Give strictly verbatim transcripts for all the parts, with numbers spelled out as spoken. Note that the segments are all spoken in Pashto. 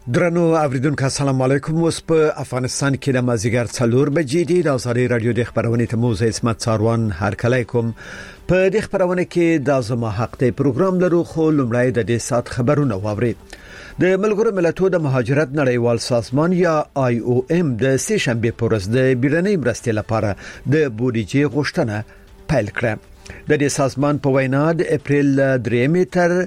درنو اوریدونکو السلام علیکم. اوس په افغانستان کې د مازیګر څلور بجې دی. د ازادي رادیو د خبرونې ته موزه اسمت ساروان هر کله کوم په دې خبرونه کې د زما حق ته پروګرام لرو. خو لمړی د دې سات خبرونه واوري. د ملګرو ملتونو د مهاجرت نړیوال سازمان یا آی او ام د سه شنبه پر ورځ د بیړنۍ مرستې لپاره د بودیجې غوښتنه پیل کړه. د دې سازمان په وینا د اپریل درې تر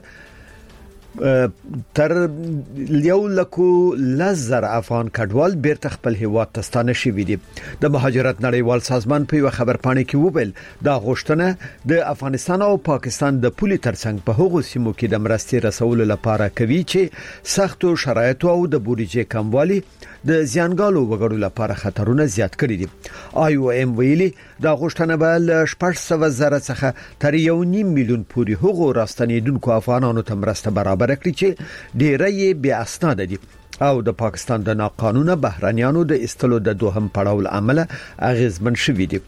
تر یو لکو لزر افغان کډوال بیرته خپل هیواد ته ستانه شوي دي. د مهاجرت نړیوال سازمان په یو خبرپاڼه کې وویل دا غوښتنه د افغانستان او پاکستان د پولي ترڅنګ په هغو سیمو کې د مرستې رسولو لپاره کوي چې سختو شرایطو او د بودیجې کموالي د زیانګالو وګړو لپاره خطرونه زیات کړي دي. آی او ام ویلي دا غوښتنه به ل شپږ سوه زره څخه تر یو نیم میلیون پورې هغو راستنیدونکو افغانانو ته مرسته برابر کړي چې ډیره یې بې اسناده دي او د پاکستان د ناقانونه بهرانيانو د استلو د دوهم پړاو عمله اغیزمن شوي دي.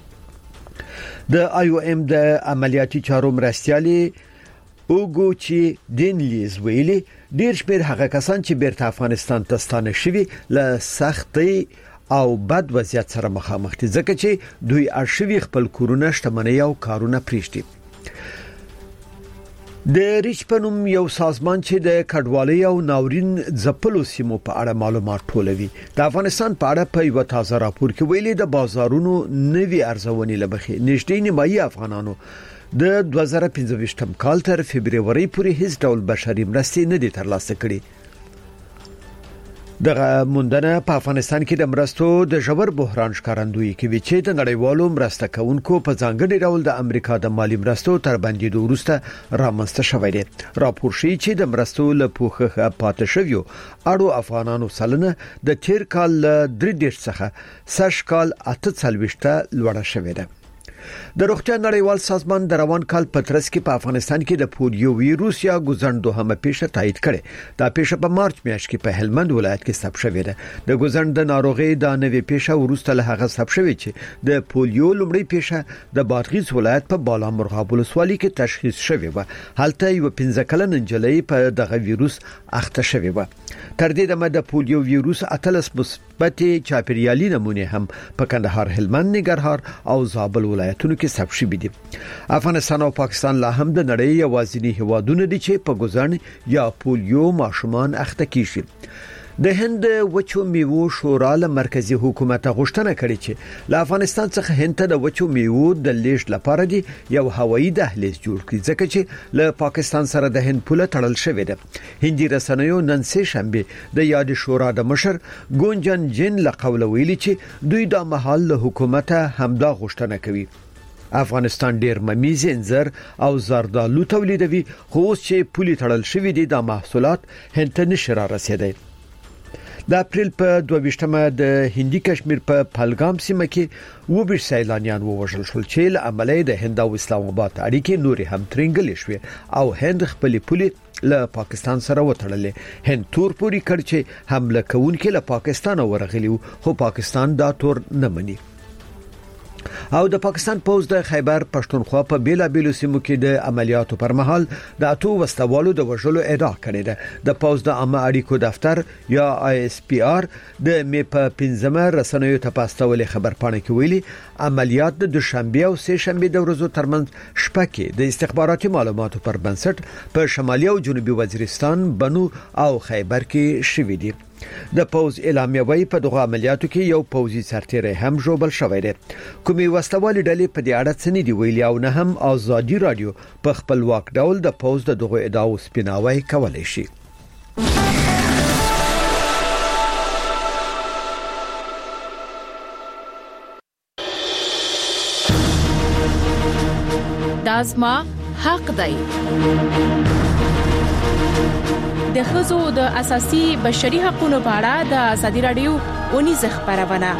د آی او ام د عملیاتي چارو مرستيالي اوګو چې دینلیز ویلي ډیر شمیر هغه کسان چې بیرته افغانستان ته ستانه شوي له سختي او بد وضعیت سره مخامخ دي ځکه چې دوی ارشیوي خپل کورونه شتمنۍ او کارونه پریشتي. د ریچ پنوم یو سازمان چې د کډوالۍ او ناورین ځپلو سیمو په اړه معلومات ټولوي د افغانستان په اړه په یو تازه راپور کې ویلي د بازارونو نوي ارزونې لبخي نږدې نیمایي افغانانو د دوه زره پنځه کال تر فبرवरी پورې هیڅ ډول بشري مرستې نه دي ترلاسه کړې. دغه موندنه په افغانستان کې د مرستو د ژور بحران ښکارندویي کوي چې د نړیوالو مرسته کوونکو په ځانګړي ډول د امریکا د مالی مرستو تر بندیدو وروسته رامنځته شوی دی. راپور ښیي چې د مرستو له پوښښ پاتې شویو اړو افغانانو سلنه د تیر کال درې دېرش څخه سږ کال اته څلوېښت ته لوړه شوې ده. د روغتیا نړیوال سازمان د روان کال په ترڅ کې په افغانستان کې د پولیو ویروس یا ګوزن دوهمه پیښه تایید کړي. دا پیښه په مارچ میاشت کې په هلمند ولایت کې ثبت شوې ده. د ګوزن د ناروغي د نوې پیښه ورسته له هغه ثبت شوې چې د پولیو لومړی پیښه د بادغیس ولایت په بالا مرغاب ولسوالۍ کې تشخیص شوې و. هلته یو پنځه کلن نجلۍ په دغه ویروس اخته شوې و. تر دې دمه د پولیو ویروس اتلس مثبت چاپیریالي نمونه هم په کندهار، هلمند، ننګرهار او زابل ولایتونو کې ثبت شوي دي. افغانستان او پاکستان لا هم د نړۍ یوازینی هیوادونه دي چې په ګوزن یا پولیو ماشومان اخته کیږي. د هند وچو میوو شورا له مرکزی حکومت غوښتنه کړې چې له افغانستان څخه هند ته د وچو میوو د لیږد لپاره دی یو هوایي دهلیز جوړ کړي ځکه چې له پاکستان سره د هند پوله تړل شوې ده. هندي رسنیو نن سه شنبه د یاد شورا د مشر ګونجن جن له قوله ویلي چې دوی د محل له حکومت همدا غوښتنه کوي. افغانستان ډیر ممیز، انځر او زردالو تولیدوي خو اوس چې پولي تړل شوې دي د محصولات هند ته نشي را رسیدي. د اپریل په دوه ویشتمه د هندي کشمیر په پهلګام سیمه کې وبش سیلانیان ووژل شول چې له عملیه د هند او اسلام آباد اړیکې نوري هم ترنګلې شوې او هند خپل پولي له پاکستان سره وتړلې. هند تور پوری کړ چې حمله کوونکې له پاکستان ورغلی خو پاکستان دا تور نه مني. او د پاکستان پوز د خیبر پښتونخوا په بیلا بیلو سیمو کې د عملیاتو پر مهال د اتو وسوالو د وژلو ادعا کړې ده. د پوز د عامه اړیکو دفتر یا آی اس پی آر د می په پنځمه رسنیو ته پاستولې خبرپاڼه کې ویلي عملیات د دوشنبه او سه شنبه د ورځو ترمنځ شپه کې د استخباراتي معلوماتو پر بنسټ په شمالي او جنوبي وزیرستان، بنو او خیبر کې شوې دي. د پوز اعلامیه وی په دغه عملیاتو کې یو پوزي سرتیری هم جوړل شوی دی. کومي وسوالي ډلې په دې اړه څه نه دی ویلي او نه هم ازادي رادیو په خپلواک ډول د پوز د دغه ادعاو سپیناوی کولای شي. دازما حق دی. د ښځو د اساسي بشري حقوقو په اړه د ازادي رادیو اونیزه خبرونه.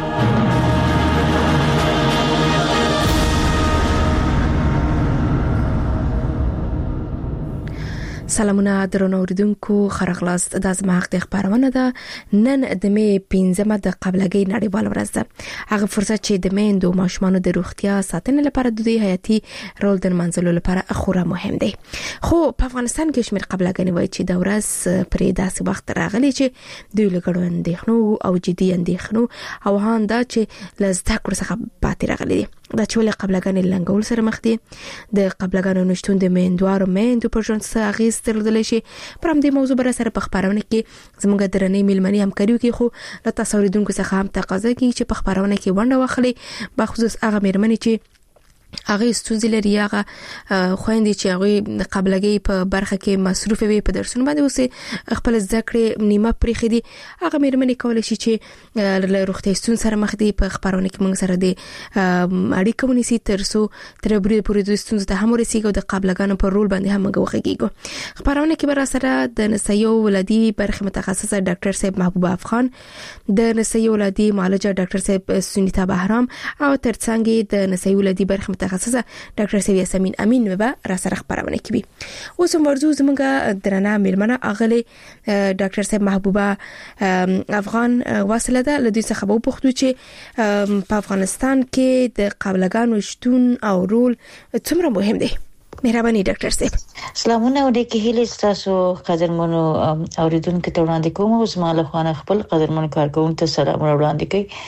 سلامونه درنو اوریدونکو خرغلاست د ازماق د خبرونه ده نن د می پنځمه د قبلګۍ نړیوال ورځ ده. هغه فرصت چې د میندو ماشومانو د روغتیا ساتنې لپاره د دوی حیاتي رول د منځلو لپاره خورا مهم دی. خو په افغانستان کې شمیر قبلګنی وایي چې د ورځ پرې داسې وخت راغلی چې دوی لګړو اندېښنو او جدي اندېښنو او هان دا چې لزده کړو څخه پاتې راغلي دي. دا چې ولې قبلګنی لنګول سره مخ دي د قبلګانو نشټون د میندوارو میندو په ژوند څخه اغیز ترلدل شي. پر هم دې موضوع بر سره په خبرونه کې زموږ درنې میلمنې هم کړیو کې خو له تصوریدونکو څخه هم تقاضا کوي چې په خبرونه کې ونډه واخلي، بخصوص هغه میرمنې چې هغه ستونزې لري، هغه خويندې چې هغه قبلګي په برخه کې مصروف وي په درسونو باندې اوس خپل ذکر نیمه پرې خدي. هغه میرمنې کولای شي چې له روغتي ستونزې سره مخ دي په خبرونه کې موږ سره دي اړیکه ونیسي ترڅو تر بری پورې د ستونزې ته هم ورسیږي او د قبلګانو په رول باندې هم وغږیږي. خبرونه کې بر سره د نسایو ولادي برخه متخصصه ډاکټر صاحب محبوب افغان، د نسایو ولادي معالجه ډاکټر صاحب سنیتا بهرام او ترڅنګ د نسایو ولادي برخه متخصصه ډاکټر سیوی یاسمین امین به را سره خبرونه کوي. اوس هم ورزو زمونږه درنه میلمنه اغلی ډاکټر صاحب محبوبه افغان واصله ده. لدې څخه به پوښتنه چې په افغانستان کې د قبلګانو شتون او رول څومره مهم دی. مهرباني ډاکټر صاحب. سلامونه او د کېهلې تاسو قدرمنو اوریدونکو ته وړاندې کوم. اوس مال خوانه خپل قدرمن کارکونکو ته سلام وړاندې کوي.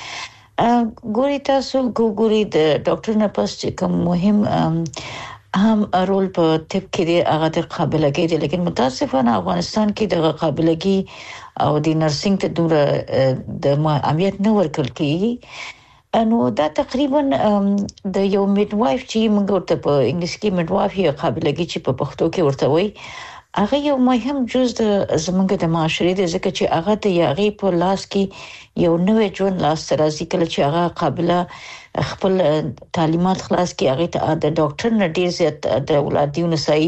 ګوري تاسو ګوري د ډاکټر نه پس چې کوم مهم هم رول په طب کې دی هغه د قابلګۍ دی، لیکن متاسفانه افغانستان کې د قابلګۍ او د نرسنګ ته دومره د اهمیت نه ورکړل کیږي. نو دا تقریبا د یو میډ وایف چې موږ ورته په انګلیسي کې میډ وایف یا قابلګۍ چې په پښتو کې ورته وایي، هغه یو مهم جز د زمونږ د معاشرې د ځکه چې هغه د یاغي په لاس کې یو نوې ژوند لاس راځي کله چې هغه قابله خپل تعلیمات خلاص کې هغه ته د ډاکټر نه ډیر زیات د ولادي نسایي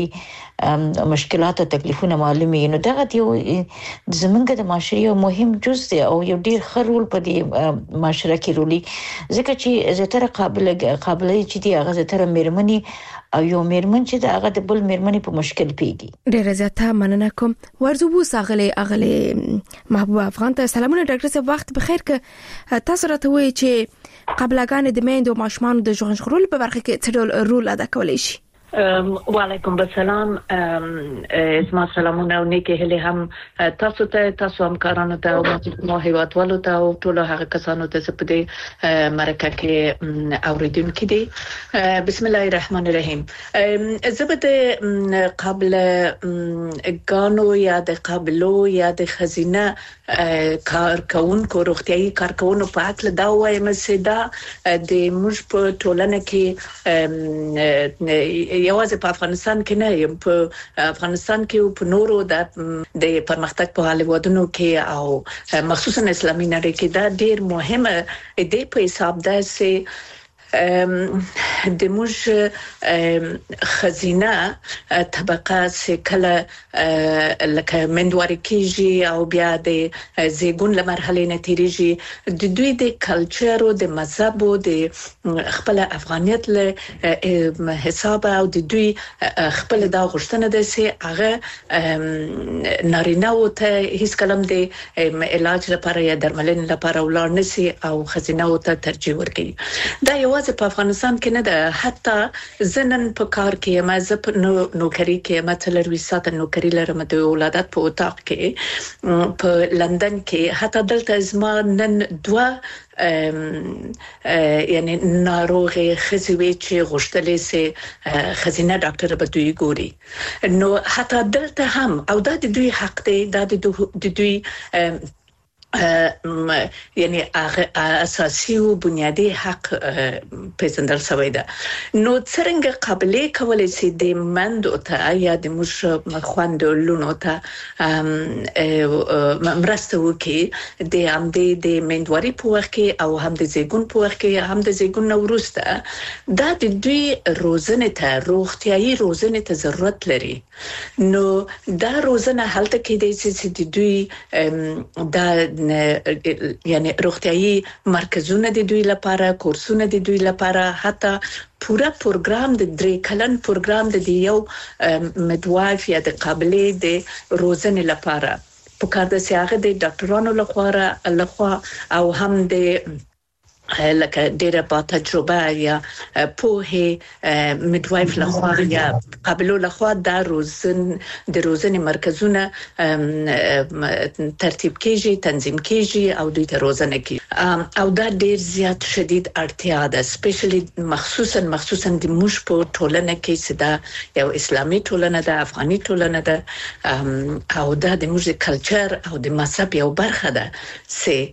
مشکلات او تکلیفونه معلومي. نو دا یو زمونږ د معاشرې یو مهم جز دی او یو ډیر خرول په دې معاشره کې رولي، ځکه چې زیاتره قابله قابله چې دی هغه زیاتره میرمنې او یو میرمن چې دا هغه د بل میرمنې په مشکل پیږي. ډیر زیاته مننه کوم. ورزو بو ساغله اغله محبوب افغان ته سلامونه ډاکټر صاحب. وخت بخیر ک تاسو راته وایي چې قبلګان د میندو ماشومان د ژوند شغل په برخه کې څه رول ادا کولی شي. وعلیکم السلام. اسما سلامونه او نیکه هلي هم تاسو ته تاسو هم کارانو ته او مو هیوادوالو ته او ټول هغه کسانو ته چې په دې مرکه کې اوریدونکو دي. بسم الله الرحمن الرحیم. زبده قبل غانو یا د قابلو یا د خزینه کارکونکو روغتيایي کارکونکو په اړه دا وایم چې دا د موږ په ټولنه کې یوازې په افغانستان کې نه، په افغانستان کې او په نورو د پرمختګ په هیوادونو کې او مخصوصا اسلامي نړۍ کې دا ډیر مهمه دی په حساب ده چې د موږ خزینه طبقه چې کله لکه مندواري کیږي او بیا د زیګون لمرحله نه تیریږي، د دوی د کلچر او د مذهب او د خپل افغانیت له حساب او د دوی خپل دا غوښتنه ده چې هغه نارینه او ته هیڅ کلم د علاج لپاره یا درملنې لپاره ولر نشي او خزینه او ته ترجیح ورکړي. دا یو په افغانستان کې نه ده، حتی زنن په کار کې ما زه په نوکری کې مثلا ریسات نوکری لرم د ولادت په اتاق کې په لندن کې، حتی دلته زما نن دوا یعنی ناروغه خزوی چې غوښتلې سي خزینه ډاکټر به دوی ګوري. نو حتی دلته هم او دا د دوی حق دی، دا د دوی یعنی اساسي او بنیادی حق پیژندل شوی ده. نو څنګه قابلیت کولای شي د مند او ته یا د مش خوند لونو ته مرسته وکړي د هم د مندواري په وخت کې او هم د زیګون په وخت کې هم د زیګون نورسته دا د دوی روزنه ته روغتيایي روزنه ته ضرورت لري. نو دا روزنه هلته کې د چې د دوی دا یعنی روغتيایي مرکزونه د دوی لپاره کورسونه د دوی لپاره حتی پورا پروګرام د درې کلن پروګرام د یو مدوایف یا د قابلې د روزنې لپاره په کار د سیاغه د ډاکټرانو لخوا لخوا او هم د لکه ډیره با تجربه یا په میډوایف لخوا یا قابلو لخوا د روزن د روزنې مرکزونه ترتیب کیږي تنظیم کیږي او دوی ته روزنه کیږي او دا ډیر زیات شدید اړتیا ده سپیشلی مخصوصا مخصوصا د موږ په ټولنه کې سدا یو اسلامي ټولنه ده افغاني ټولنه ده او دا د موږ کلچر او د مذهب یو برخه ده چې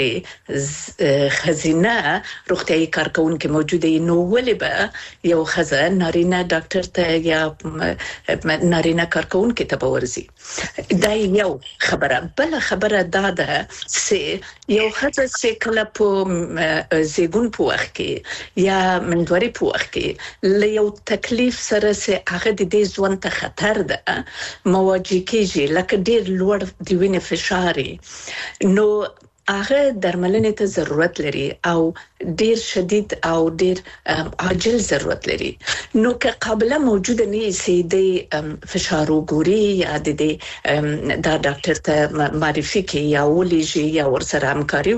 کچيري خزینه نه روغتيایي کارکونکو موجوده نو ولې به یو خزه نارینه ډاکټر ته یا نارینه کارکونکو ته ورزي دا یو خبره بل خبره دا ده چې یو خزه چې کله په زیګون په وخت کې یا منځوري په وخت کې له یو تکلیف سره چې هغه د دې ژوند ته خطر ده مواجه کیږي لکه ډیر لوړ دی وینې فشار نو هغه درملنې ته ضرورت لري او ډیر شدید او ډیر عاجل ضرورت لري نو که قابله موجوده نه سي د فشار وګوري یا د د ډاکټر ته معرفي کوي یا ولېږي یا ورسره همکاري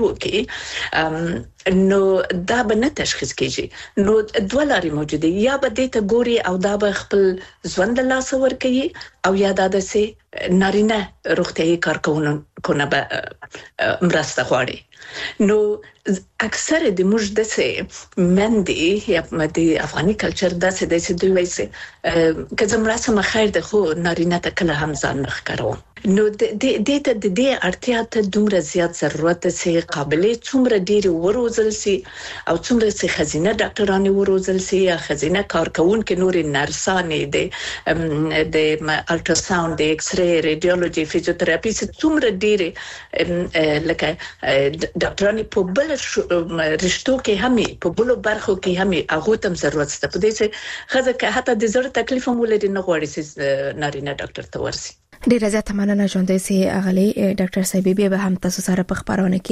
وکړي نو دا به نه تشخیص کیږي نو دوه لارې موجوده یا به د ته ګوري او دا به خپل ژوند له لاسه ورکوي او یا دا د سي نارینه روغتيایي کارکونکو نه به مرسته غواړي نو اکثر د موږ د سه مندي یا د افغاني کلچر د سه د سه دوی وایي که زمراسه مخیر ده خو نارینه ته کله هم ځان نه ښکارو نو د دې ته د دې اړتیا ته دومره زیات ضرورت ده چې قابلې څومره ډیر وروزل سي او څومره چې خزینه ډاکټرانه وروزل سي یا خزینه کارکونکو نور نرسانې د د الټراساوند د ایکس ری ریډیولوژي فزیوتراپي څومره ډیر لکه ډاکټرانه په بل رشتو کې همي په بلو برخو کې همي هغه تم ضرورت ست په دې چې خزه که حتی د زړه تکلیف هم ولري نه غواړي چې نارینه ډاکټر ته ورسي ډیره زیاته مننه ژوندۍ سي اغلی ډاکټر صاحب به هم تاسو سره په خبرونه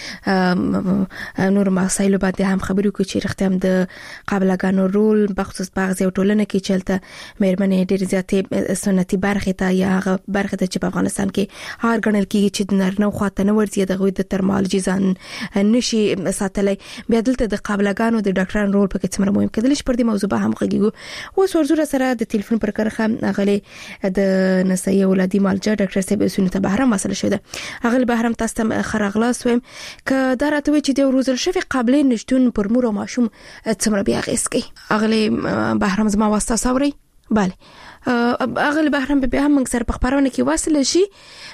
کې نور مسایل باندې هم خبرې کوي چې رښتیا هم د قابلګانو رول بخصوص بعض ټولنه کې چلته مېرمنې ډیره زیاتې سنتي برخه ته یا برخه ته چې په افغانستان کې هر ګڼل کېږي چې د نرنو خواته نه ورځي د غوي د ترمالوجي ځان نشي ساتلای بیا دلته د قابلګانو د ډاکټرانو رول په کې څومره مهم کېدل چې پر دې موضوع به هم غږیږو اوس ورزوره سره د ټلیفون پر کرخه اغلی د نسایي ولادي مالجا ډاکټر صاحب سنت بهرام مسله شوه اغل بهرام تاسو ته خرغلاس ويم ک دا راته چې د روزل شوی قابلې نشټون پر مور او ماشوم څومره بیا غیس کوي اغلی بهرام زما واسطه سوري bale اغل بهرام به هم موږ سره په خبرونه کې واصل شي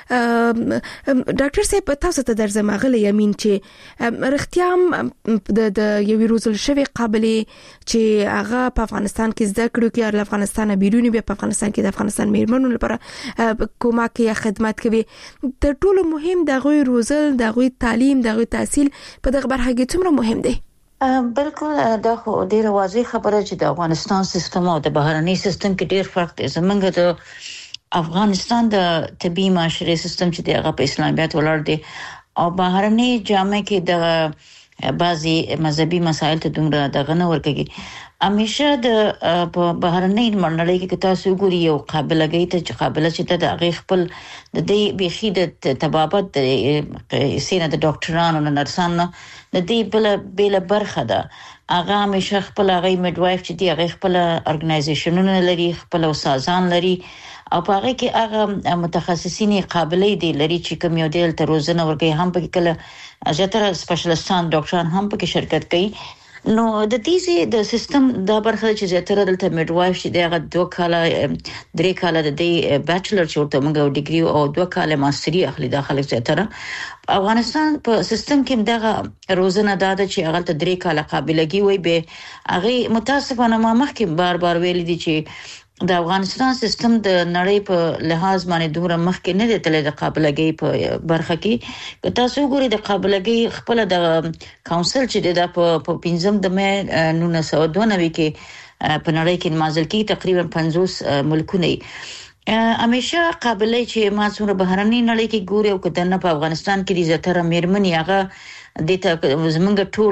ډاکټر صاحب تاسو ته درځم اغل یمین چې رښتیا د د یو روزل شوی قابلې چې هغه په افغانستان کې زده کړو کې ار افغانستان بیرونی به په افغانستان کې د افغانستان میرمنو لپاره کومک یا خدمات کوي د ټولو مهم د غوي روزل د غوي تعلیم د غوي تحصیل په دغه برخه کې څومره مهم دی بالکل دا خو ډیره واضح خبره چې د افغانستان سیستم او د بهرني سیستم کې ډیر فرق دی زمونږ د افغانستان د طبي معاشري سیستم چې د هغه په اسلامیت ولاړ دی او بهرني جامع کې د بعضي مذهبي مسایل ته دومره دغه نه ورکږي همیشه د بهرني منړۍ کې تاسو ګوري یو قابلګي ته چې قابل چې د هغه خپل د دې بيخي د تبابت د سینه د ډاکټرانو او نرسانو د دې بل بل برخه ده هغه همیشه خپل هغه میډوایف چې دی هغه خپل ارګنایزیشنونه لري خپل سازان لري او په هغه کې هغه متخصصین قابلې دي لري چې کوم یو ډول ته روزنه ورکوي هم په کله ځتره سپیشلیستان ډاکټران هم په شرکت کوي نو د دې د سیستم د برخه چې زیاتره دلته میډوایف چې دغه دوه کاله درې کاله د دې بیچلر چورته موږ ډیګري او دوه کاله ماستری اخلي داخله زیاتره افغانستان په سیستم کې دغه روزنه داده چې هغه ته درې کاله قابلګي وي به هغه متاسفانه ما مخکې بار بار ویل دي چې د افغانستان سیستم د نړۍ په لحاظ باندې دومره مخکې نه دی تللی د قابلګي په برخه کې تاسو ګورئ د قابلګي خپل د کونسل چې د په پنځم د مې نولس سوه دوه نوي کې په نړۍ کې نمازل کې تقریبا پنځوس ملکونه همیشه قابلیت چې ما څومره بهرني نړۍ کې ګوري او کدن په افغانستان کې دي زتره میرمنې هغه د زمونږ ټول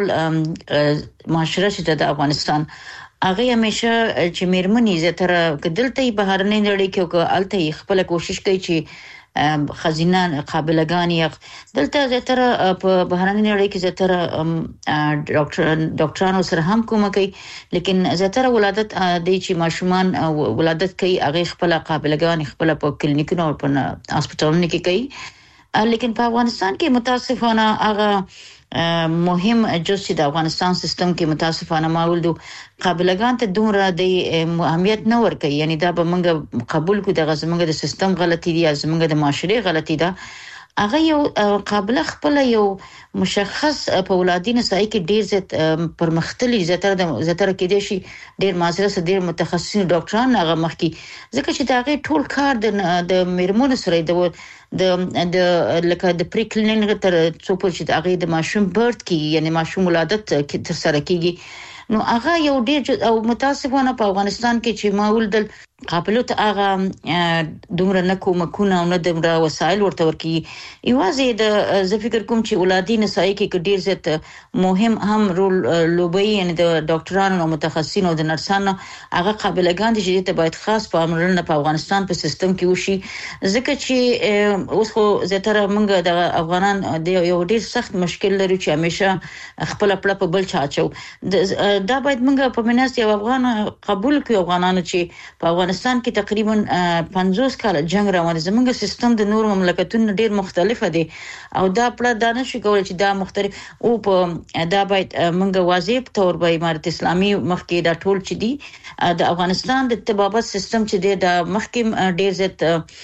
معاشره چې د افغانستان هغه همیشه چې میرمنې زتره کدلته بهرني نړۍ کې او الته خپل کوشش کوي چې خزینه قابلګان یې دلته زتره په بهرني نړۍ کې زتره ډاکټر ډاکټرانو سره هم کوم کوي لیکن زتره ولادت د چې ماشومان ولادت کوي هغه خپل قابلګان خپل په کلینیکونو او په هسپتالونو کې کوي لیکن په افغانستان کې متاسفانه هغه مهم جز د افغانستان سیستم کې متاسفانه ماولدو قابلګان ته دومره د اهمیت نه ورکوي یعنی دا به موږ قبول کو د غزمنګ د سیستم غلطي دي یا زموږ د معاشري غلطي ده هغه یو قابل خپل یو مشخص په ولادي نسای کې ډیر زیات پرمختللي زیاتره د زیاتره کې دي شي ډیر ماجره سره ډیر متخصصین ډاکټران هغه مخکي ځکه چې دا غي ټول کار د میرمنو سره د د د لکه د پری کلینیک تر څو پر چې هغه د ماشوم برت کی یعنی ماشوم ولادت تر سره کیږي نو هغه یو ډیر او متاسفانه په افغانستان کې چې معول د قابلیت هغه دومره نه کوم کوونه او نه د وسایل ورته ورکی ایوازې د زه فکر کوم چې اولادي نسای کې ډیر زیات مهم هم رول لوبي یعنی د ډاکټرانو او متخصصینو او د نرسانو هغه قابلګان دي چې ته باید خاص پاملرنه په افغانستان په سیستم کې وشي ځکه چې اوس خو زیاتره موږ د افغانان د یو ډیر سخت مشکل لري چې همیشه خپل خپل په بل چاچو دا باید موږ په منځ یو افغان قبول کړو افغانانو چې په افغانستان کې تقریبا پنځوس کال جنگ روان دي زموږ سیستم د نور مملکتونو ډیر مختلفه دي او دا پړه دانه شي کول چې دا مختلف او په دا باید موږ واضح تور به امارت اسلامي مخکې دا ټول چې دي د افغانستان د طبابت سیستم چې دی دا مخکې ډیر زیات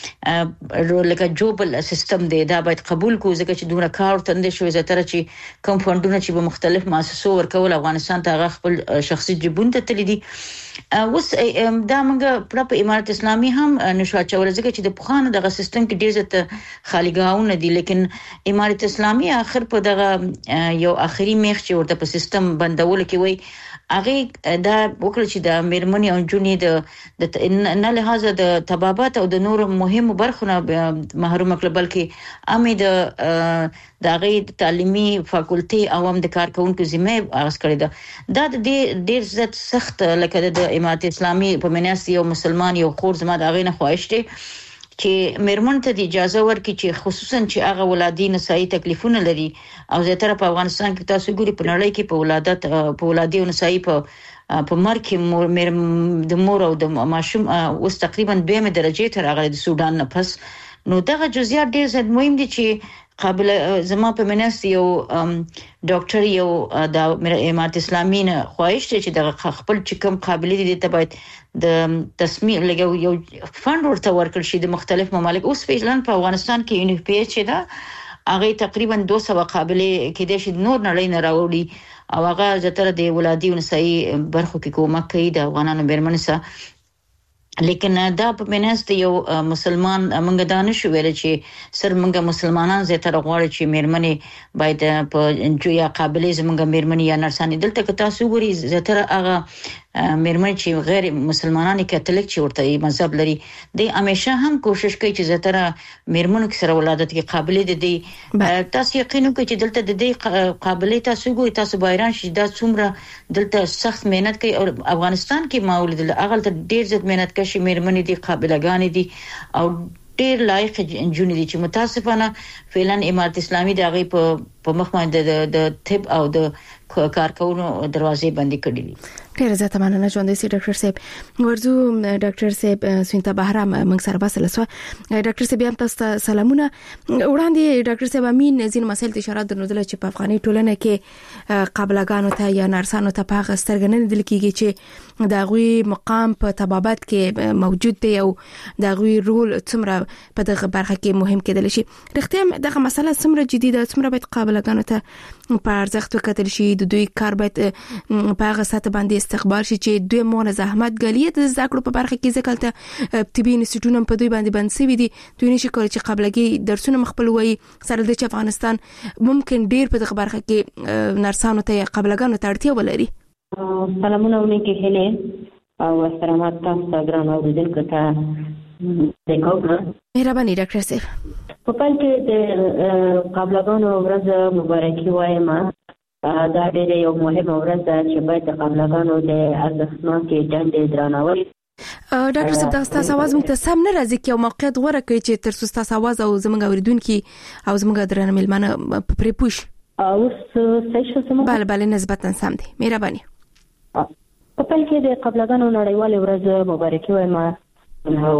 لکه جوبل سیستم دی دا باید قبول کو ځکه چې دومره کار تند شوی زتره چې کم فندونه چې په مختلف مؤسسو ورکول افغانستان ته خپل شخصي جبون ته تللی دي اوس دا موږ په امارت اسلامي هم نشو چول ځکه چې د پخوانو دغه سیستم کې ډیر زیات خالیګاونه دي لیکن امارت اسلامي اخر په دغه یو اخري میخ چې ورته په سیستم بندول کې وای هغه دا وکړي چې د میرمنې او جونې د نه لحاظه د طبابت او د نور مهمو برخونه محروم کړل بلکې امي د دغه تعلیمي فاکولټي او هم د کارکونکو ذمہ اغاز کړی دا د ډیر زیات سخت لکه د امارت اسلامي په مناسب یو مسلمان یو خور زما د هغه نه خواهش دي چې میرمن ته د اجازه ورکړي چې خصوصا چې هغه ولادي نسایي تکلیفونه لري او زیاتره په افغانستان کې تاسو ګوري په نړۍ کې په ولادت په ولادي نسایي په په مرګ کې د مور او د ماشوم اوس تقریبا دویمه درجه تر هغه د سودان نه پس نو دغه جزئیات ډیر زیات مهم دي چې قابل زما په مناسب یو ډاکټر یو د امارت اسلامي نه خواهش چې د خپل چې کوم قابلیت دي ته باید د تصمیم لګو یو فند ورته ورکړ شي د مختلف ممالک اوس فعلا په افغانستان کې یو پی ایچ دا هغه تقریبا دوه سوه قابلیت کې د نور نړۍ نه راوړي او هغه زتره د ولادي نسایي برخو کې کومک کوي د افغانانو بیرمنسه لیکن دا په منځ یو مسلمان موږ دا نشو ویل چې سر موږ مسلمانان زیاتره غواړي چې میرمنې باید په جویا قابلیت موږ میرمنې یا نرسانې دلته که تاسو ګوري زیاتره هغه میرمنې چې غیر مسلمانان کاتولیک چې ورته مذهب لري د همیشه هم کوشش کوي چې زیاتره میرمنو کې سره ولادت کې قابلیت دي تاسو یقین کوئ چې دلته د دې قابلیت تاسو ګوري تاسو بایران شي دا څومره دلته سخت مهنت کوي او افغانستان کې ماول دي هغه ډیر زیات مهنت کوي میرمنې دي قابلګانې دي او ډیر لایق جونې دي چې متاسفانه فعلا امارت اسلامي دغه په په مخ باندې د طب او د کارکونو دروازې بندي کړې دي ډیر زیاته مننه ژوند سي ډاکټر صاحب ورزو ډاکټر صاحب سنت بهرام موږ سره باسل سو ډاکټر صاحب هم تاسو سلامونه وړاندې ډاکټر صاحب امین زین مسایل اشاره درلودل چې په افغاني ټولنه کې قابلګانو ته یا نرسانو ته په غسترګنه دل کېږي چې د غوي مقام په طبابت کې موجود دی او د غوي رول څومره په دغه برخه کې مهم کېدل شي رښتیا دغه مسله څومره جدي ده څومره باید قابلګانو ته په ارزښت وکړل شي د دوی کار باید په هغه ساته باندې استقبال شي چې دوی مون زحمت غلیت د ذکر په برخه کې ځکه طبي انستیټیوټونه په دوی باندې باندې سوي دي دوی نشي کولای چې قابلګي درسونه مخبل وي سره د افغانستان ممکن ډیر په دغه برخه کې نرسانو ته قابلګانو ته اړتیا ولري سلامونه ونی کې هله او احترامات تاسو ګران اوریدونکو ته دغه مهرباني ډاکټر صاحب. په پای کې د قابلګانو ورځ مبارکي وایم. دا ډېر یو مهمه ورځ ده چې باید د قابلګانو د ارزښتناکې دندې درناوی. ډاکټر صاحب دا تاسو आवाज موږ ته سم نه راځي چې یو موقعیت غوړه کوي چې تر څو تاسو आवाज او زموږ اوریدونکو او زموږ درنه ملمنه پرې پوښ. اوس څه څه بله بله نسبتا سم دي. مهرباني. په پای کې د قابلګانو نړیوالې ورځ مبارکي وایم. نو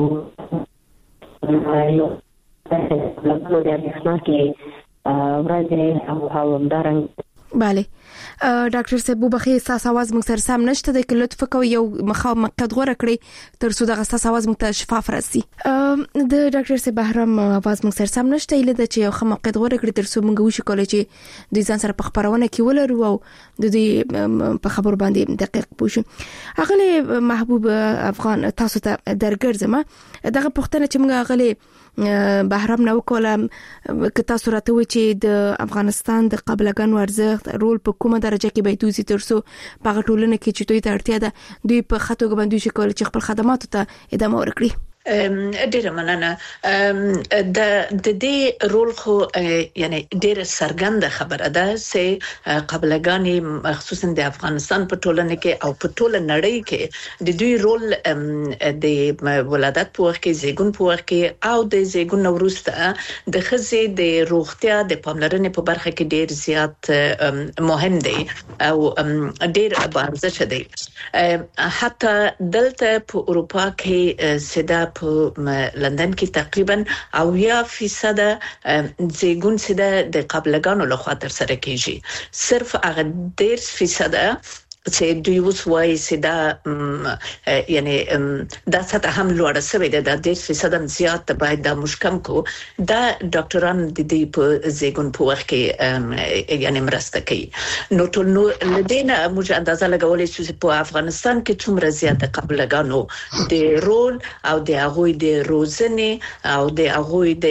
یو قابلګانو د ارزښتناکې ورځ او همدارنګه بله ډاکټر صاحب وبخښئ تاسو आवाज موږ سره سم نشته د لطف کوي یو مقعد غوړه کړی تر څو دغه تاسو आवाज موږ ته شفاف راسي. د ډاکټر صاحب بهرام आवाज موږ سره سم نشته اله د چې یو مقعد غوړه کړی تر څو موږ وشو کولای چې د ځان سره په خبرونه کې ولرو او د دې په خبر باندې دقیق پوښو. اغلی محبوب افغان تاسو ته درګرځم دغه پوښتنه چې موږ اغلی بهرام نو کولم که تاسو راته و چې د افغانستان د قابلګانو ارزښت رول په کومه درجه کې باید وزي تر څو په ټولنه کې چې دوی ته اړتیا ده دوی په خاطر باندې شي کول چې خپل خدماتو ته ادامه ورکړي. ډیره مننه. د د دې رول خو یعنی ډیره سرګند خبره ده چې قابلګانی خصوصا د افغانستان په ټولنه کې او په ټوله نړۍ کې د دوی رول د ولادت په وخت کې زیږون په وخت کې او د زیږون وروسته د ښځې د روغتیا د پاملرنې په برخه کې ډیر زیات مهم دی او ډیر ارزښت دی. حتی دلته په اروپا کې سده په لندن کې تقریبا اویا فیصد زیږون سده د قابلګانو لخوا تر سره کیږي. صرف هغه ډیر فیصد چې دوی وسوي سده یعنی دا سطح هم لوړه شوې ده. د دې فیصد هم زیات باید د مشکم کو دا ډاکټران د دې په زیږون په وخت کې یعنی مرسته کوي. نو ټول نو لدينا موږ اندازه لګولې چې په افغانستان کې څومره زیات قابلګانو د رول او د هغه د روزنې او د هغه د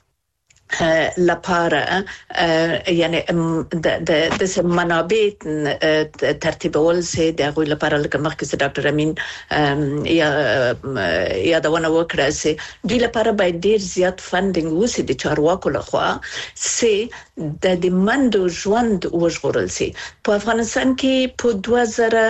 لپاره یعنی د د د منابع ترتیبول سي د غوي لپاره لکه مخکې ډاکټر امین یا یادونه وکړه سي دوی لپاره باید ډیر زیات فندینګ وسی د چارواکو لخوا سي د د مندو ژوند وژغورل سي. په افغانستان کې په دوه زره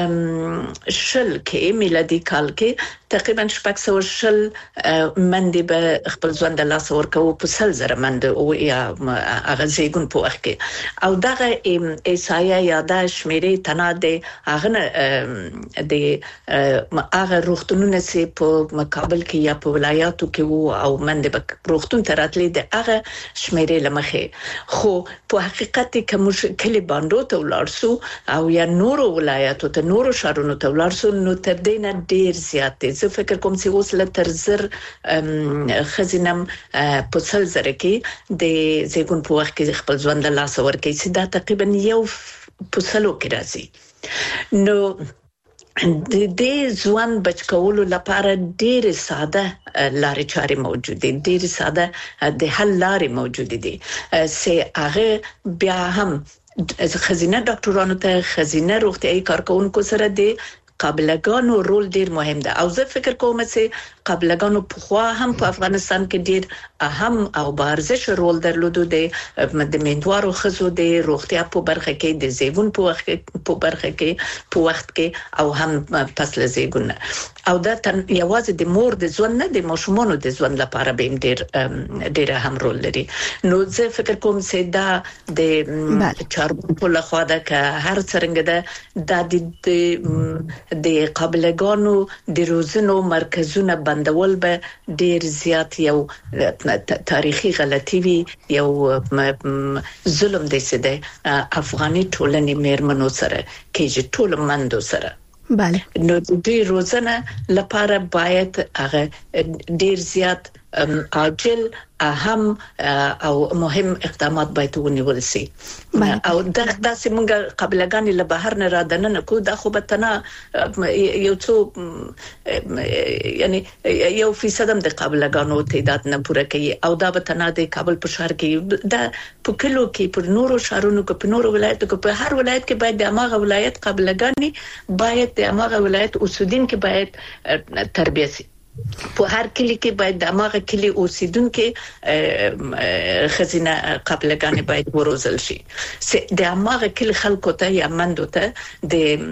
شل کې میلادي کال کې تقریبا شپږ سوه شل مندي به خپل ژوند د لاس ورکو په سل زره مند او یا هغه زیږون په وخت کې او دغه ایسایا یا د شمیرې تناده هغه د هغه روغتونونه سي په مقابل کې یا په ولایاتو کې وو او مند به روغتون تراتلې د هغه شمیرې لمخه خو په حقیقت کې کوم کلی باندې ته ولارسو او یا نورو ولایاتو ته نورو شهرونو ته ولارسو نو تر دې نه ډیر زیات دي. زه فکر کوم چې اوس له تر زر خزینم په سل زره کې د زیږون په وخت کې خپل ژوند له لاس ورکړي چې دا تقریبا یو په سلو کې راځي. نو د دې ځوان بچ کولو لپاره ډېر ساده لارې چارې موجود دي. ډېر ساده د حل لارې موجود دي چې هغه بیا هم خزینه ډاکټرانو ته خزینه روغتيایي کارکونکو سره دي قابلګانو رول ډیر مهم ده. او زه فکر کوم چې قابلګانو په خوا هم په افغانستان کې ډیر اهم او بارزش رول درلودو دي د میندوارو خزو د روغتیا په برخه کې د زیږون په وخت په برخه کې په وخت کې او هم پس له زیږون او دا یوازې د مور د ژوند نه د ماشومانو د ژوند لپاره به ډیر ډیر اهم رول لري. نو زه فکر کوم چې دا د چارواکو لخوا ده که هر څنګه ده د د قابلګانو د روزنو مرکزونه بندول به ډیر زیات یو تاریخي غلطي وي یو ظلم دی چې د افغاني ټولنې مېرمنو سره کې ټول مندو سره. بله نو د دوی روزنه لپاره باید هغه ډیر زیات عاجل اهم او مهم اقدامات باید ونیول شي. او دا داسې مونږ قابلګانې له بهر نه را دننه کو دا خو به تنه یو څو یعنی یو فیصد هم د قابلګانو تعداد نه پوره کوي او دا به تنه د کابل په شهر کې دا په کلو کې پر نورو شهرونو کې په نورو ولایتو کې په هر ولایت کې باید د اماغه ولایت قابلګانې باید د اماغه ولایت اوسیدونکو باید تربیه شي. په هر کلی کې باید د ماغه کلی اوسیدونکو خزینه قبلګانې باید وروزل شي د ماغه کلی خلکو ته یا مندو ته د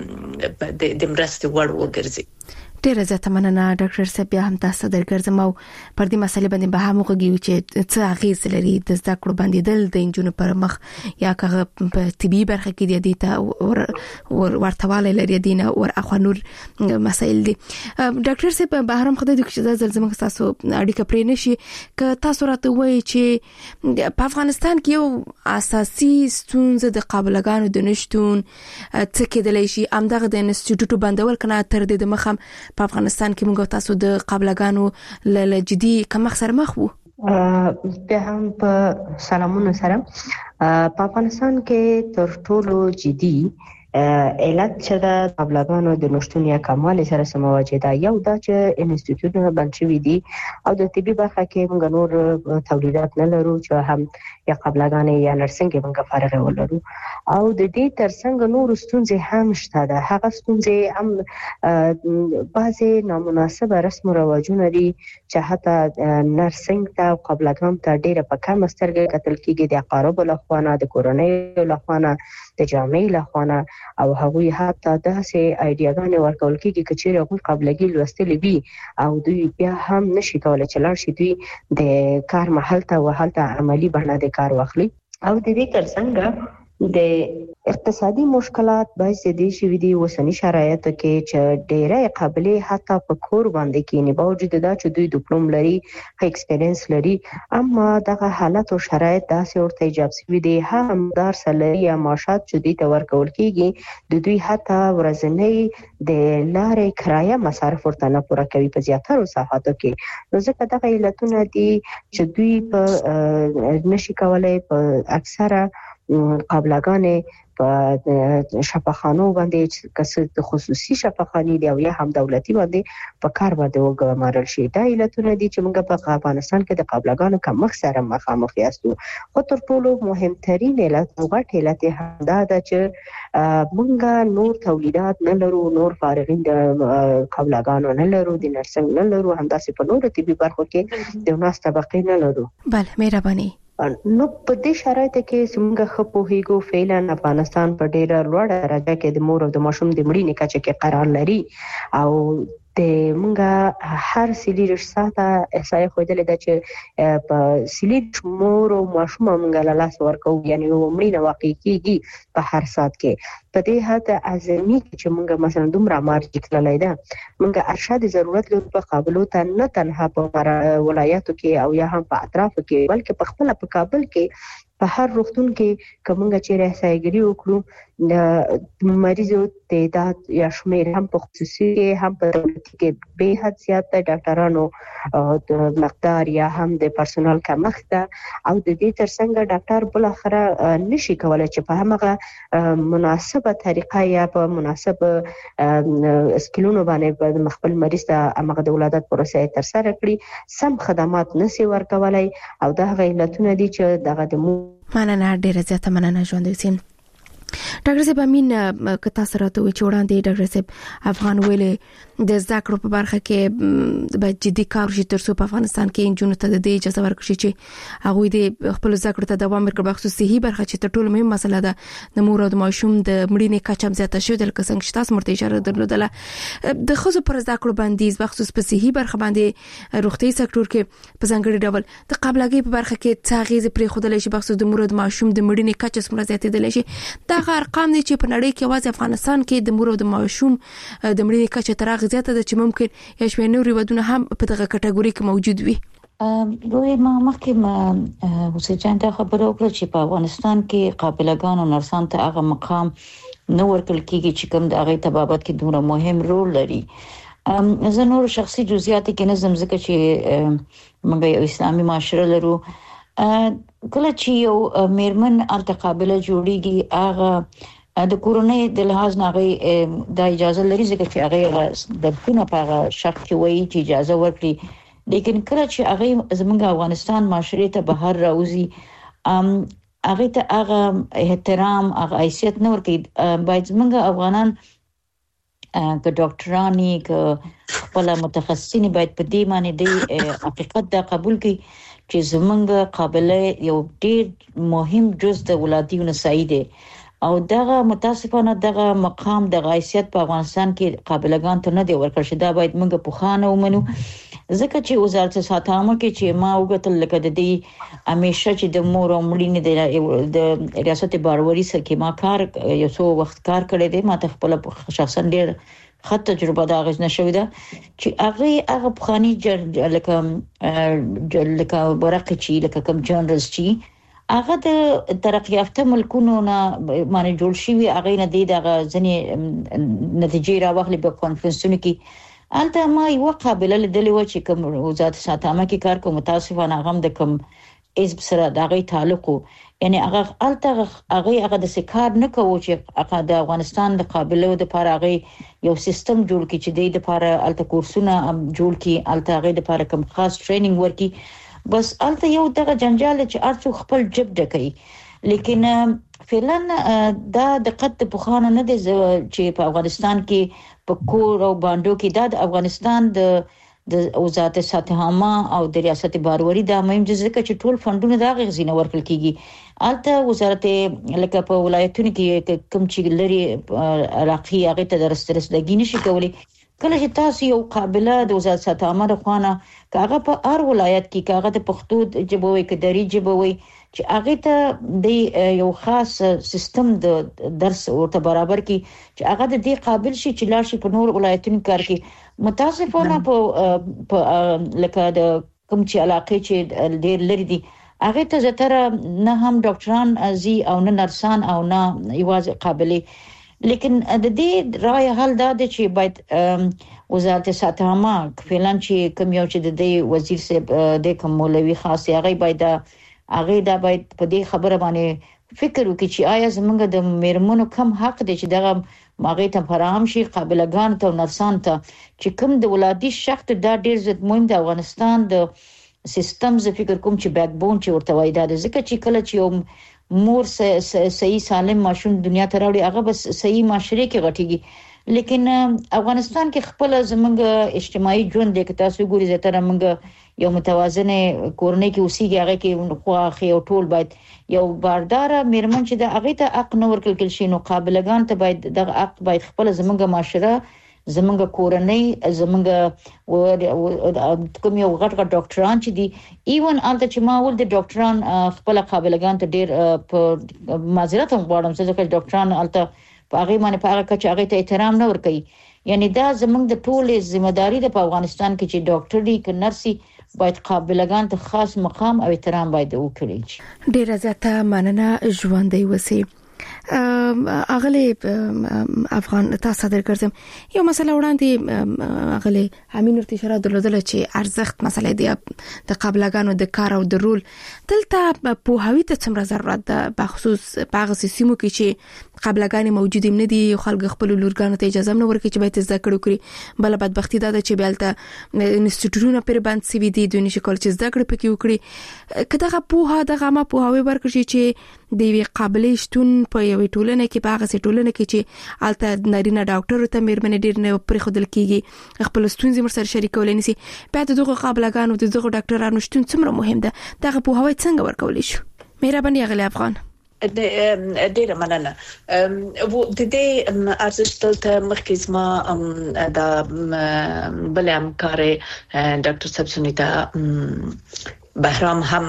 د مرستې وړ وګرځي. ډیره زیاته مننه ډاکټر صاحب، بیا هم تاسو درګرځم او پر دې مسلې باندې به هم وګورئ چې څه اغیز لري د زده کړو باندې دل د انجونو پر مخ یا که په طبي برخه کې د دې ته ورتواله لري دینه ور اخوانور مسائل دي. ډاکټر صاحب بهرام خدای دې چې زلزلې تاسو اړیکه پرې نشي که تاسو راته وایي چې په افغانستان کې یو اساسي ستونزه د قابلګانو د نشټون څه کېدلی شي امدغه د انسټیټیوټ بندول کنه تر دې د مخم په افغانستان کې موږ تاسو د قابلګانو ل جدي کمخ سره مخ وو. به هم په سلامونو سره په افغانستان کې تر ټولو جدي علت چې د قابلګانو د نشټون یا کمال سره سمواجه ده یو دا چې انسټیټیوټونه بند شوي دي او د طبي برخه کې موږ نور تولیدات نه لرو چې هم یا قابلګانې یا نرسنګ موږ فارغ ولرو او د دې ترڅنګ نور ستونزې هم شته ده. هغه ستونزې هم بعضې نامناسبه رسم او رواجونه دي چې حتی نرسنګ ته او قابلګانو ته ډېره په کمه سترګه کتل کېږي د اقاربو لخوا نه، د کورنیو لخوا نه، د جامعې لخوا نه او هغوی حتی داسې ایډیاګانې ورکول کېږي چې چیرې هغوی قابلګي لوستلې وي او دوی بیا هم نشي کولای چې لاړ شي دوی د کار محل ته او هلته عملی بڼه د کار واخلي. او د دې ترڅنګ د اقتصادي مشکلات باعث دي شوي دي اوسنی شرایطو کې چې ډېرې قابلې حتی په کور باندې کېني باوجود دا چې دوی ډیپلوم لري، ایکسپیرینس لري، اما دغه حالت او شرایط داسې ورته ایجاب شوي دي هم دار سلري یا معاشات چې دوی ته ورکول کېږي د دوی حتی ورځنی د لارې کرایه مصارف ورته نه پوره کوي په زیاترو ساحاتو کې. نو ځکه دغه علتونه دي چې دوی په نشي کولای په اکثره قابلګانې په شفاخانو باندې کسه د خصوصي شفاخانې دی او یا هم دولتي باندې په کار باندې وګمارل شي. دا علتونه دي چې موږ په افغانستان کې د قابلګانو کمښت سره مخامخ یاستو. خو تر ټولو مهمترین علت او غټ علت دا ده چې موږ نور تولیدات نه لرو، نور فارغین د قابلګانو نه لرو، د نرسنګ نه لرو، همداسې په نورو طبي برخو کې د ناس طبقې نه لرو. بله مهرباني. نو په دې شرایطو کې څنګه خپوهیګو فعلا افغانستان په ډېره لوړه درجه کې د مور او د ماشوم د مړینې کچه کې قرار لري او د مونږه هر سلی رساته احصایه خویدل د چې په سلی مور او ماشوم مونږه له لاس ورکو یعنی مړینه واقع کیږي په هر سات کې. په دې حد اعظمي چې مونږه مثلا دومره مارج کړلای ده مونږه ارشاد ضرورت لرو په قابلو ته نه تنها په ولایتو کې او یا هم په اطرافو کې بلکې په خپل په کابل کې په هر روغتون کې کومه چې راځيګري وکړو د مریضو تعداد یا شمیر هم په خصوصي هم په دولتي کې به حد زیات ډاکټرانو د مقدار یا هم د پرسونل کمښت او د دې ترڅنګ ډاکټر بل اخره نشي کولای چې په هغه مناسبه طریقه یا په مناسبه سکلونو باندې په خپل مریض ته هغه د ولادت پروسه تر سره کړي، سم خدمات نشي ورکولای او دا غي علتونه دي چې دغه د مننه ډیره زیاته مننه ژوند وسیم. ډاکټر صاحب امین کتا سره ته چې وړاندې ډاکټر صاحب افغان ویلې د ذکر په برخه کې به جدي کار وشي تر څو په افغانستان کې انجونو ته د دې اجازه ورکړي چې هغه د خپل ذکر ته دوام ورکړي. بخصوص صحي برخه چې ټول مهم مسله ده د مور او د ماشوم د مړینې کچه زیاته شوې د څنګه چې تاسو مرته اشاره درلودله د خصوص پر ذکر باندې بخصوص په صحي برخه باندې روغتي سکتور کې په ځانګړي ډول د قابلګۍ په برخه کې څه غیز پرې خودل شي بخصوص د مور او د ماشوم د مړینې کچه سمره زیاتېدل شي. دا ارقام دي چې په نړۍ کې واځي افغانستان کې د مور او د ماشوم د مړینې کچه تر هغه زیاته ده چې ممکن یا شوي نوري ودونه هم په دغه کټګوري کې موجود وي. دوی ما مخکې ما حسین جان ته خبرو وکړه چې په افغانستان کې قابلګان او نرسان ته هغه مقام نو ورکل کېږي چې کوم د هغه تبابت کې دومره مهم رول لري. زه نور شخصي جزئیات کې نظم ځکه چې موږ یو اسلامي معاشره لرو. کله چې یو میرمن التقابله جوړیږي هغه د کورونې د لحاظ نه غي د اجازه لري ځکه چې هغه د پونه په شرط کې وایي چې اجازه ورکړي، لیکن کله چې هغه زموږ افغانستان معاشره ته بهر راوځي هغه ته هغه احترام هغه حیثیت نه ورکړي. باید زموږ افغانان که ډاکټرانی که خپل متخصصین باید په دې معنی د حقیقت دا قبول کړي چې زمونږ قابلیت یو ډیر مهم جز د ولادي نسائی دی او دغه متاسفانه دغه مقام د حیثیت په افغانستان کې قابلګان ته نه دی ورکړل شوی. دا باید موږ په خانه ومنو ځکه چې وزارت صحت عامه کې چې ما وګټل لکه د دې همیشه چې د مور او مړینې د ریاست باروری سره کې ما کار یو څو وخت کار کړی دی. ما ته خپل شخصا ډیر خط تجربه دا غږ نشوي دا چې هغه هغه بخاني لکه لکه ورقه چې لکه کوم جنرالز چې هغه د ترقی یافته ملکونو نه معنی جوړ شي هغه نه دی دغه ځنې نتیجې راوخلي په کانفرنسونو کې البته ما یو قابل لیدل و چې کوم وزارت صحت عامه کې کار کوم متاسفانه هغه د کوم حزب سره دغه تعلق یعنی هغه الته هغه هغه د سکار نه کوي چې هغه د افغانستان د قابلیت لپاره هغه یو سیستم جوړ کړي چې د لپاره الته کورسونه جوړ کړي الته هغه د لپاره کوم خاص ټریننګ ورکړي بس الته یو دغه جنجال چې ارڅو خپل جب ډکې لیکن فعلا دا د قد په خانه نه دي چې په افغانستان کې په کور او باندې کې د افغانستان د د وزارت صحت عامه او د ریاست باروری د مهم جزء کې چې ټول فندونه دا غزینه ورکل کیږي البته وزارت لکه په ولایتونو کې کوم چې لري علاقې هغه ته درسترسدګی نشي کولی کله چې تاسو یو قابلیت د وزارت صحت عامه رخوانه کاغه په هر ولایت کې کاغه د پښتو جبوي کډری جبوي چې هغه ته د یو خاص سیستم د درس ورته برابر کی چې هغه د دې قابل شي چې لاشي په نور ولایتونو کار کوي متاسفانه په لکه د کوم چې علاقې چې ډېر لري دي هغه ته زتره نه هم ډاکټران ازي او نه نرسان او نه یوازې قابلیت لیکن د دې رای حل دا دی چې باید وزارت صحت عامه فعلا چې کوم یو چې د دې وزیر صاحب د کوم مولوي خاص هغه باید هغه دا باید په دې خبره باندې فکر وکړي چې آیا زمونږ د میرمنو کم حق دی چې دغه ماغه ته فراهم شي قابلګان ته نرسان ته چې کوم د ولادي شخص دا ډیر زیات مهم د افغانستان د سیستم ز فکر کوم چې بیک بون چې ورته وای دا ځکه چې کله چې یو مور صحیح سالم ماشوم دنیا ته راوړي هغه بس صحیح معاشره کې غټيږي لیکن افغانستان کې خپل زمونږ اجتماعي ژوند د تاسو ګوري زتره موږ یو متوازنه کورنۍ کې اوسېږي هغه کې خواخي او ټول باید یو باردار میرمن چې د هغه ته حق نور کول شي نو قابلګان ته باید د حق باید خپل زمونږ معاشره زمونږ کورنۍ زمونږ کوم یو غټ غټ ډاکټران چې دي ایون الته چې ما ول د ډاکټران خپل قابلګان ته ډیر په معذرت هم غواړم چې ډاکټران الته په هغه باندې په هغه چې هغه ته احترام نه ورکوي یعنی دا زمونږ د ټولې ځمېداري د په افغانستان کې چې ډاکټر دی ک نرسي باید قابلګان ته خاص مقام او احترام باید وکړي. ډیر زیاته مننه ژوندۍ وسی اغلی افغان تاسو درګرځم یو مسله وړاندې اغلی امین ورته اشاره درلودل چې ارزښت مسله دی د قابلګانو د کار او د رول دلته په هوی ته څومره ضرورت ده بخصوص په سیمو کې چې قابلګان موجود نه دي خلک خپل لورګانو ته اجازه نه ورکړي چې باید زده کړو کړي بل بدبختی ده چې بیلته انسټیټیوټونه پر باندې سی وی دي د نشي کول چې زده کړو پکې وکړي کله په دغه ما په هوی ورکړي چې د وی قابلیت شتون په یو ټولنه کې په هغه ټولنه کې چې الته نارینه ډاکټر ته میرمن ډیر نه پرې خودل کیږي خپل ستونزې مر سره شریکول نه سي په دغه قابلګانو د دغه ډاکټرانو شتون څومره مهم ده دغه په هوی څنګه ورکول شي مهرباني غلی افغان د ډیره مننه و د دې ارزښت ته مخکې ما د بل همکار ډاکټر صاحب سنیتا بهرام هم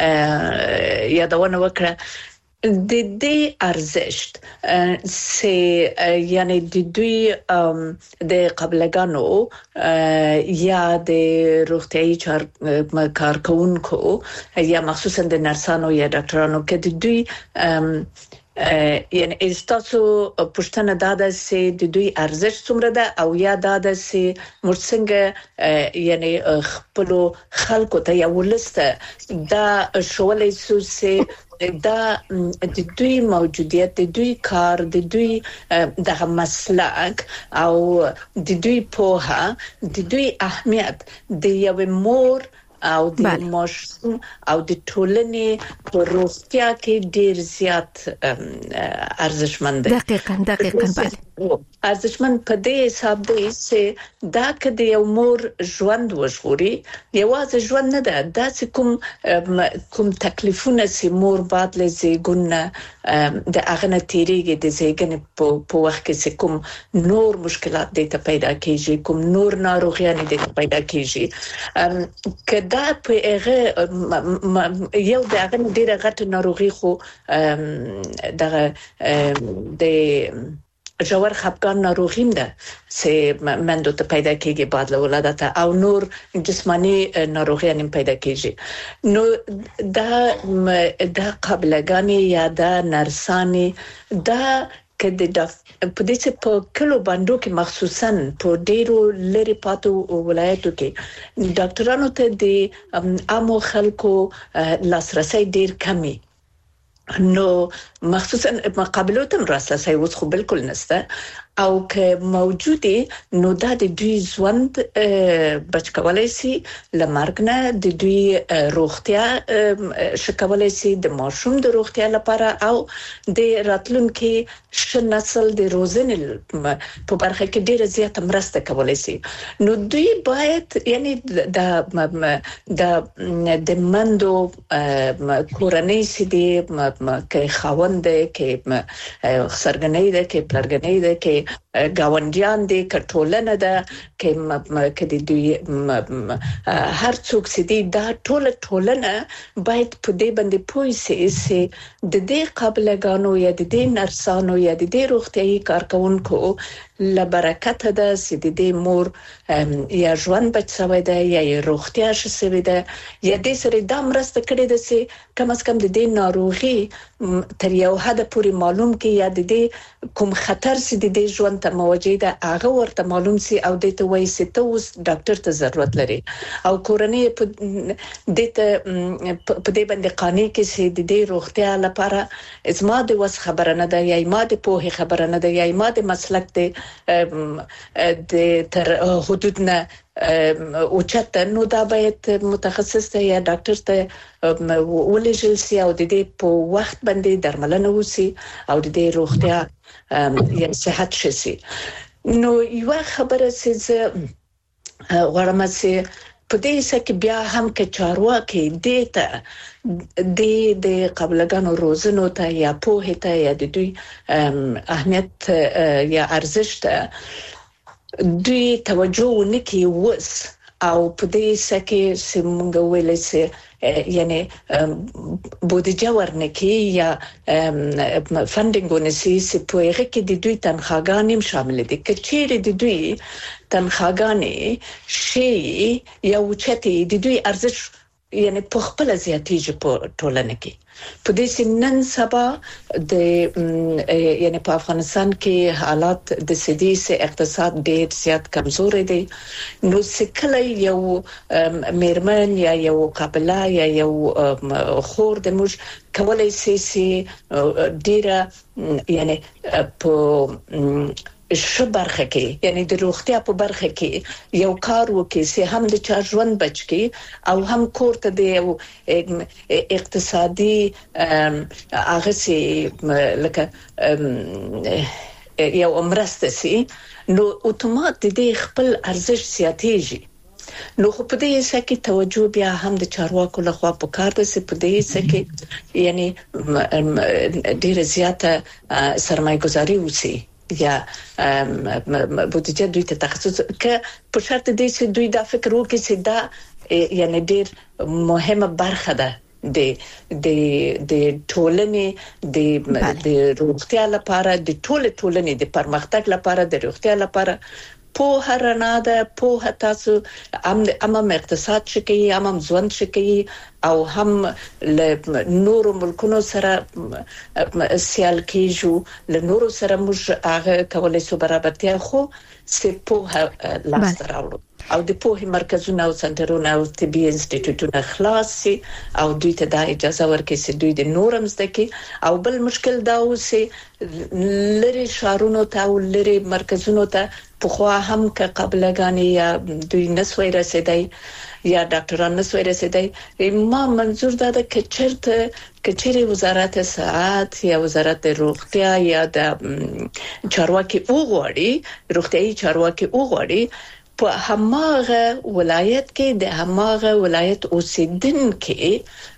یادونه وکړه د دې ارزښت سه یعنی د دوی د قبلګانو یا د روغتيایي کارکونکو یا مخصوصا د نرسانو یا ډاکټرانو کې د دوی یعنی استاسو پښتنه داده سي د دوی ارزښت څومره ده او یا داده سي مرڅنګ یعنی خپل خلکو ته یو لسته دا شولې سوسه دا د دوی موجودیت د دوی کار د دوی د مسلک او د دوی پوهه د دوی اهمیت د یو مور او د ماشوم او د ټولنې په روغتیا کې ډیر زیات ارزښتمند دی دقیقاً دقیقاً بله ارزشمن په دې حساب دی چې دا کدی یو مور ژوند وژغوري یوازې ژوند نه ده دا کوم کوم تکلیفونه چې مور بعد له زیګونه د اغنه تیریږي د زیګنې په په وخت کې کوم نور مشکلات دي ته پیدا کیږي کوم نور ناروغیان دي ته پیدا کیږي کدا په هغه یو د اغنه ډیره غټه ناروغي خو دغه د جوار خپګان ناروغیم ده چې مندو ته پیدا کیږي بعد له ولادت او نور جسمانی ناروغیان پیدا کیږي نو دا دا قبلګانی یا دا نرسانی دا کله د په دې چې په کلو باندې کې مخصوصا په ډیرو لری پاتو ولایتو کې ډاکټرانو ته د عامو خلکو لاسرسي ډیر کمی نو مخصوصا مقابلات هم راسلسي اوس خو بالکل نشته او که موجودي نو دا د دوی ژوند بچ کولای شي لمرګ نه د دوی روغتیا شکولای شي د ماشوم د روغتیا لپاره او د راتلونکي ش نسل د روزنې په برخه کې ډیره زیاته مرسته کولای شي نو دوی باید یعنی د د د مندو کورنۍ سي د کې خاوند کې سرګنۍ ده کې پلرګنۍ ده کې گاونډیان دي کټولنه ده کې کې د دوی هر څوک سي دا ټول ټولنه باید په دې باندې پوي سي چې د دې قابلګانو یا د دې نرسانو یا د دې روغتيایي کارکونکو لبرکت ده چې د دې مور یا ژوند بچ شوی ده یا روغتیا شوی ده یا د سره د مرسته کړي ده چې کم از کم د دې ناروغي تر یو حد پورې معلوم کې یا د دې کوم خطر چې د دې ژوند ته موجود ده هغه ورته معلوم سي او د ته وایي چې ته اوس ډاکټر ته ضرورت لري او کورنۍ په دې ته په دې باندې قانې کې چې د دې روغتیا لپاره ازما د وس خبره نه ده یا ما د پوهه خبره نه ده یا ما د مسلک د د تر حدود نه اوچته نو دا باید متخصص ته یا ډاکټر ته ولېږل شي او د دې په وخت باندې درملنه وسی او د دې روغتیا یا صحت شي نو یو خبره چې غواړم چې په دې سکه بیا هم کې چارواکي دیتا د د قبلګانو روزنو ته یا پوهه ته یا د دوی اهمیت یا ارزښت دوی توجه ونکي وس او په دې سکه سیمونګ ویل سي یعنی بودجه ورنکي یا فندینګ ونسي چې په هغه کې د دوی تنخواګانې شامل دي کچېره د دوی تنخواګانې شي یا وچتي د دوی ارزښت یعنی په خپل زیاتېږي په ټولنه کې په دې سنن سبا د یعنی په افغانستان کې حالات د سدي سه اقتصاد ډېر زیات کمزوري دي نو سکله یو میرمن یا یو قابله یا یو خور د موږ کولای شي ډیره یعنی په ش برخه کې یعنی د روغتیا په برخه کې یو کار وکړي چې هم د چا ژوند بچ کی او هم کورته د اقتصادي هغه سي لکه یو امرسته سي نو اتومات د خپل ارزښت سیاتيږي نو خو په دې سکه توجه بیا هم د چارواکو لخوا په کار ده چې په دې سکه یعنی ډیره زیاته سرمایه‌ګذاري وسی یا بودجه دوی ته تخصص که په شرط دې چې دوی دا فکر وکړي چې دا یعنی ډیر مهمه برخه ده د د د ټولنې د د روغتیا لپاره د ټول ټولنې د پرمختګ لپاره د روغتیا لپاره په هرنا ده په تاسو ام اقتصاد شکی ام ژوند شکی او هم نور ملکونو سره سیال کیجو له نور سره موږ هغه کولای شو برابرتیا خو سپوه لاس راوړو او د پوهې مرکزونه او سنټرونه او طبي انسټیټیوټونه خلاص سي او دوی ته د اجازه ورکړي چې دوی د نورم زده کړي او بل مشکل دا و چې لری شارونو ته او لری مرکزونو ته په خو هم ک قبلګانی یا دوی نسوي رسیدای یا ډاکټرانو نسوي رسیدای ما منظور دا د کچرته کچري وزارت صحت یا وزارت روغتیا یا د چارواکي اوغوړي روغتيایي چارواکي اوغوړي په هماغه ولایت کې د هماغه ولایت اوسیدونکو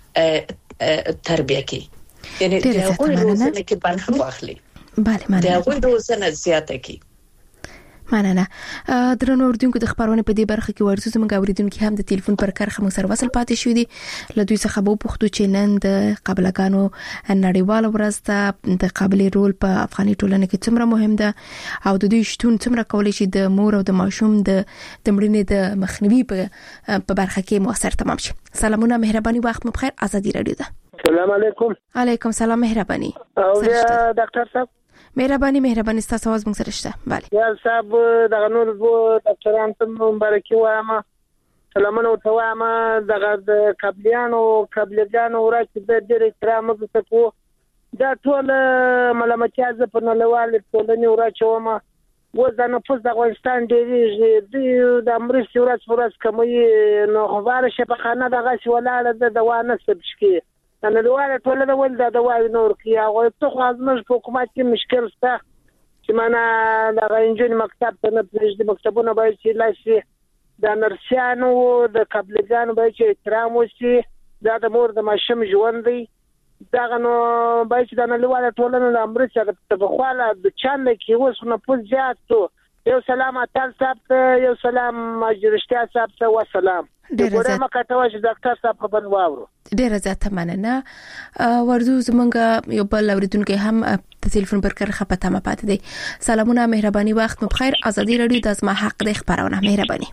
تربیه کی یعنی د هغوی روزنه کې برخه واخلي. بله مننه. د هغوی روزنه زیاته کی. مننه. درنو اوریدونکو د خبرونه په دې برخه کې ورته زموږ اوریدونکو هم د ټلیفون پر کرخه موږ سره وصل پاتې شو دي. له دوی څخه به پوښتو چې نن د قبلګانو نړیوال ورځ ته د قابل رول په افغاني ټولنه کې څومره مهم ده او د دوی شتون څومره کولای شي د مور او د ماشوم د تمرینې د مخنیوي په برخه کې موثر تمام شي. سلامونه، مهرباني، وخت مو بخیر. ازادي رادیو ده. السلام علیکم. علیکم السلام، مهرباني. او ډاکټر صاحب مهرباني مهرباني ستاسو आवाज موږ سره شته. بله یا صاحب دغه نور وو ډاکټرانو ته مبارکي وایم، سلامونه ورته وایم. دغه د قبلیانو قبلیانو ورته د ډېر احترام وکړو. دا ټول ملامتیا ز په نړیوال ټولنې ورچوم. و دا نه پوز د افغانستان ډېری د امریکا ورځ ورځ کومي نو خبره شپخانه دغه ولاله د دوانه سبشکي انا لواله ټول د ول د دوای نور کې هغه ته خو ازمش په حکومت کې مشکل شته چې معنا د انجن مکتب ته نه پرېږدي، مکتبونه باید چې لاسي د نرسانو د قبلګانو باید چې احترام وشي. دا د مور د ماشوم ژوند دی. دا نو باید چې د لواله ټولنه د امریکا په خواله د چاند کې اوس نه پوز زیاتو. یو سلام اتل صاحب، یو سلام ماجرشتیا صاحب ته و سلام. ډیره مکه ته چې ډاکټر صاحب خبر واورو. ډیره زیاته مننه. ورزو زمونږ یو بل اوریدونکو هم په ټلیفون پر کرخه پته ما پاتې دی. سلامونه، مهرباني، وخت مو بخیر. ازادي رادیو د اسما حق د خبرونه، مهرباني.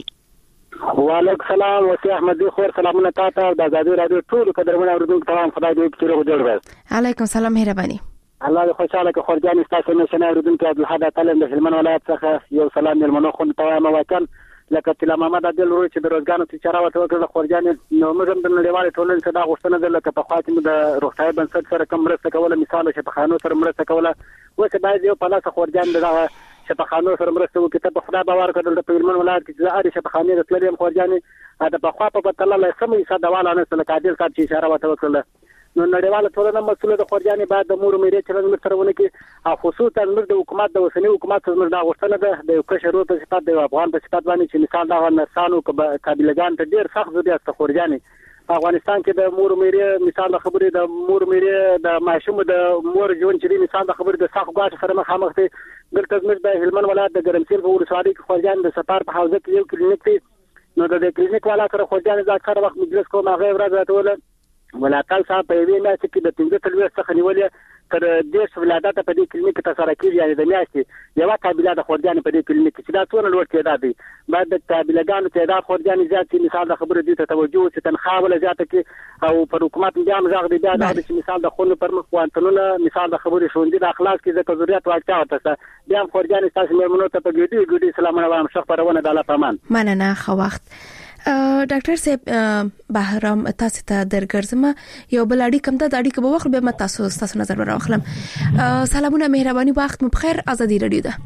وعلیکم السلام وسی احمد خور. سلامونه تاسو د ازادي رادیو ټول قدرمن اوریدونکو ته خدای دې کړو جوړ وي. علیکم السلام، مهرباني. الله دې خوشاله کړي. خورجان تاسو نه شنه اوریدونکو عبدالحد تعالی د هلمند ولایت څخه یو سلام ملمنو خو ته ما وکړ لکه تل محمد عادل روي چې د روزګانو تجارت وته وکړه. خورجان نو موږ هم د نړیوال ټولنې څخه دا غوښتنه ده لکه په خاطر د روغتیا بنسټ سره کوم مرسته کوله، مثال چې په خانو سره مرسته کوله وکړه. باید یو په لاس خورجان دغه چې په خانو سره مرسته وکړي. ته په خدای باور کړل د هلمند ولایت کې زه اړ چې په خانې د تللم خورجان دا په خوا په تل له سمې ساده والا نه سره عادل صاحب چې اشاره وته وکړه. نو نړیواله ټولنه مسؤل د خورجان بعد د مور مېرې چلند ترونه کې او خصوصا د حکومت د وسنی حکومت څخه دا غوښتنه ده د یو کشر په صفات د افغان په صفات باندې چې مثال دا نرسانو قابلګان ته ډیر سخت زدي است خورجان په افغانستان کې د مور مېرې مثال خبرې د مور مېرې د ماشوم د مور ژوند چې مثال د خبرې د سخت غاټ سره مخامخ دي. دلته زموږ د هلمند ولایت د ګرمسیر په ولسوالۍ کې خورجان د سفر په حوزه کې یو کلینیک دی. نو د کلینیک والا سره خورجان دا کار وخت مجلس کوم هغه ورځ راټول ولاتل صاحب په وی نه چې د پنځه تلوي څخه نیولې تر دې ولادت په دې کلینیک ته سره کیږي. یعنی د میاشتې یو قابلیت د خورجان په دې کلینیک کې دا ټول لوړ تعداد دی. بعد د قابلیتانو تعداد خورجان زیات دي. مثال د خبره دي ته توجه چې تنخواه ولا زیاته کې او پر حکومت بیا مزاغ دي. دا د مثال د خونو پر مخ وانتلونه مثال د خبره شوندې د اخلاص کې د ضرورت واقعا وته بیا خورجان تاسو مېرمنو ته په ګډي ګډي سلامونه وایم. شخ پرونه د الله پامان. مننه. خو وخت ډاکټر صاحب بهرام تاسو ته درګرځم یو بل اړیکه کوم د اړیکه په وخت به ما تاسو تاسو نظر راوخلم. سلامونه، مهرباني، وخت مو بخیر. ازادي رادیو ده.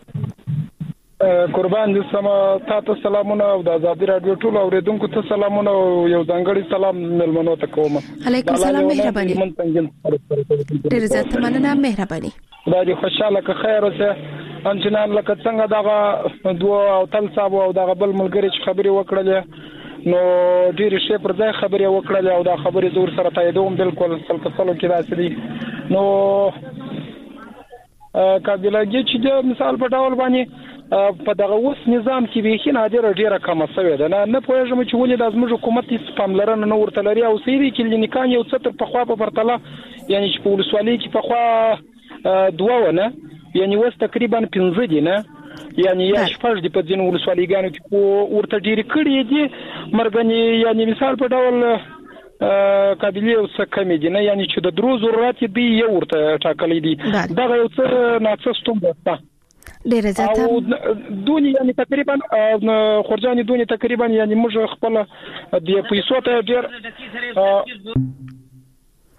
قربان دي سم تاسو سلامونه او د ازادي رادیو ټول اوریدونکو ته سلامونه او یو ځانګړي سلام ملمنو ته کوم. علیکم السلام، مهرباني. ډیر زیات مننه، مهرباني. دا دي خوشاله که خیر اوسه. انجنان لکه څنګه دغه دوه او تل صاحب او دغه بل ملګری چې خبري وکړلې نو ډیر شی پر ځای خبري وکړلې او دا خبري زور سره تاییدوم بالکل سلکسلو کې راځي. نو قابلیت چې د مثال په ډول باندې په دغه اوس نظام کې به خې نادر ډیره کم شوې ده. نه نه پوهېږم چې ولې د زموږ حکومت هیڅ پاملرنه نه ورته لري او سیدي کلینیکان یو څه تر په خوا په پرتله یعنی چې په ولسوالۍ کې په خوا دوه ونه یعنی وس تقریبا پنځه دي نه یعنی یا شپږ دي په ځینو ولسوالیګانو کې ورته ډیر کړي دي مرګنی یعنی مثال په ډول قابلیت او څه کمی دي نه یعنی چې د درو ضرورت دی یو ورته ټاکلې دي. دا یو څه ناڅستوم ده ډیر زیاته او دونی یعنی تقریبا خورجانی دونی تقریبا یعنی موږ خپل د پیسو ته ډیر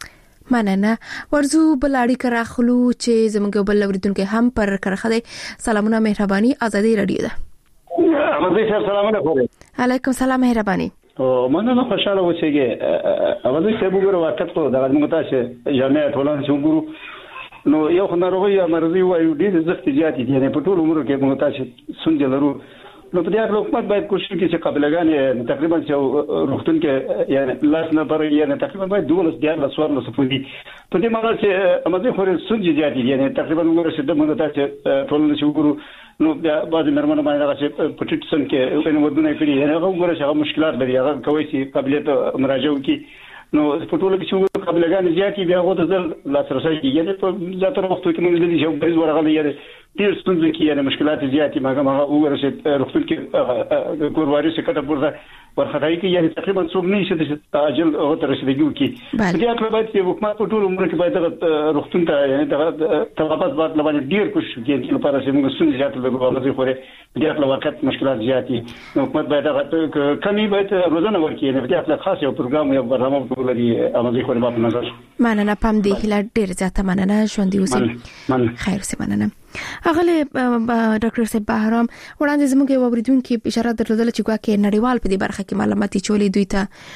مننه. ورزو بلاړی کرا خلو چې زموږ بل اوریدونکو هم پر کرخه دي. سلامونه مهرباني ازادي رادیو ده. مزه سلامونه کوم. علیکم سلام مهرباني. او مننه خوشاله اوسېږي. اوازې څه وګورو وخت په دغه موږ تاسو جامعه ټولنه چې وګورو نو یو خناروغي یا مرضی وایو ډېر زخت زیات دي یعنی په ټول عمر کې موږ تاسو سنجل لرو نو په دې اړه حکومت باید کوشش وکړي چې قبلګان تقریبا چې روغتون کې یعنی لاس نه پر یعنی تقریبا باید دولس دیار لسوار نه سپوري په دې معنی چې امازي خوري سنجي زیات دي یعنی تقریبا موږ چې د موږ تاسو ټول چې وګورو نو بعض مرمنه باندې راځي په ټیټسن کې په ودونه کړی یعنی هغه وګوره چې هغه مشکلات لري هغه کوي چې قابلیت مراجعه وکړي نو په ټول کې چې قبلګان زیات دي هغه د ځل لاسرسي یعنی په ذاتره وخت کې موږ د دې یو بریز ورغلي یعنی ډیر ستونزې کې یعنی مشکلات زیات دي مګر هغه وګوره چې روغتون کې کورواري څخه کټه پورته ورخدای کې یعنی تقریبا څوم نه شي چې اجل او تر رسیدګي وکړي په دې اړه باید چې حکومت په ټول عمر کې باید روغتون ته یعنی د طلبات باید لبانه ډیر کوشش وکړي چې لپاره چې موږ ستونزې زیات لرو هغه خوري په دې اړه وخت مشکلات زیات دي حکومت باید کمی باید روزانه ورکړي یعنی په دې اړه خاص یو پروګرام یو برنامه ټول لري هغه خوري په نظر مننه پم دی هله ډیر زیاته مننه ژوند اوسئ خیر اوسئ مننه. اغله ډاکټر صاحب بهرام وړاندې زموږ یو اوریدونکو اشاره درلودل چې ګواکې نړیوال په دې برخه کې معلوماتي چولې دوی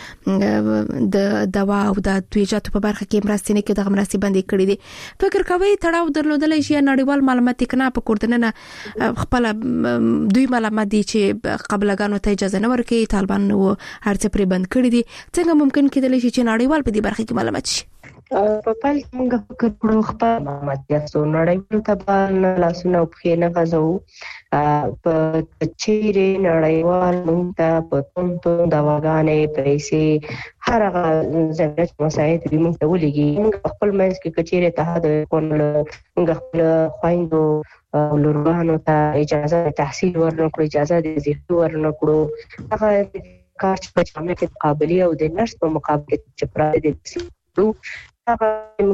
ته د دوا او د تویجاتو په برخه کې مرستې نه کې د مرستې باندې کړې دي فکر کوي تړاو درلودل شي نړیوال معلوماتي کنا په کوردننه خپل دوی معلومات دي چې قبلګانو ته اجازه نه ورکړي طالبان او هرڅه پرې بند کړی دي څنګه ممکن کېدلی شي چې نړیوال په دې برخه کې معلومات شي؟ په پال موږ فکر کړو خپل معلومات یاسو نړیوال تبان لاسونه په نه غزو په چیرې نړیوال موږ ته په تونتو دواګانې پیسې هر هغه ضرورت مساعد به موږ ته ولګي موږ خپل مېز کې کچېره ته د کول موږ خپل خويندو لورانو ته اجازه تحصیل ورنکړو اجازه د زیاتو ورنکړو هغه کار چې په جامعه کې قابلیت او د نرس په مقابله کې چې پرای دي هغه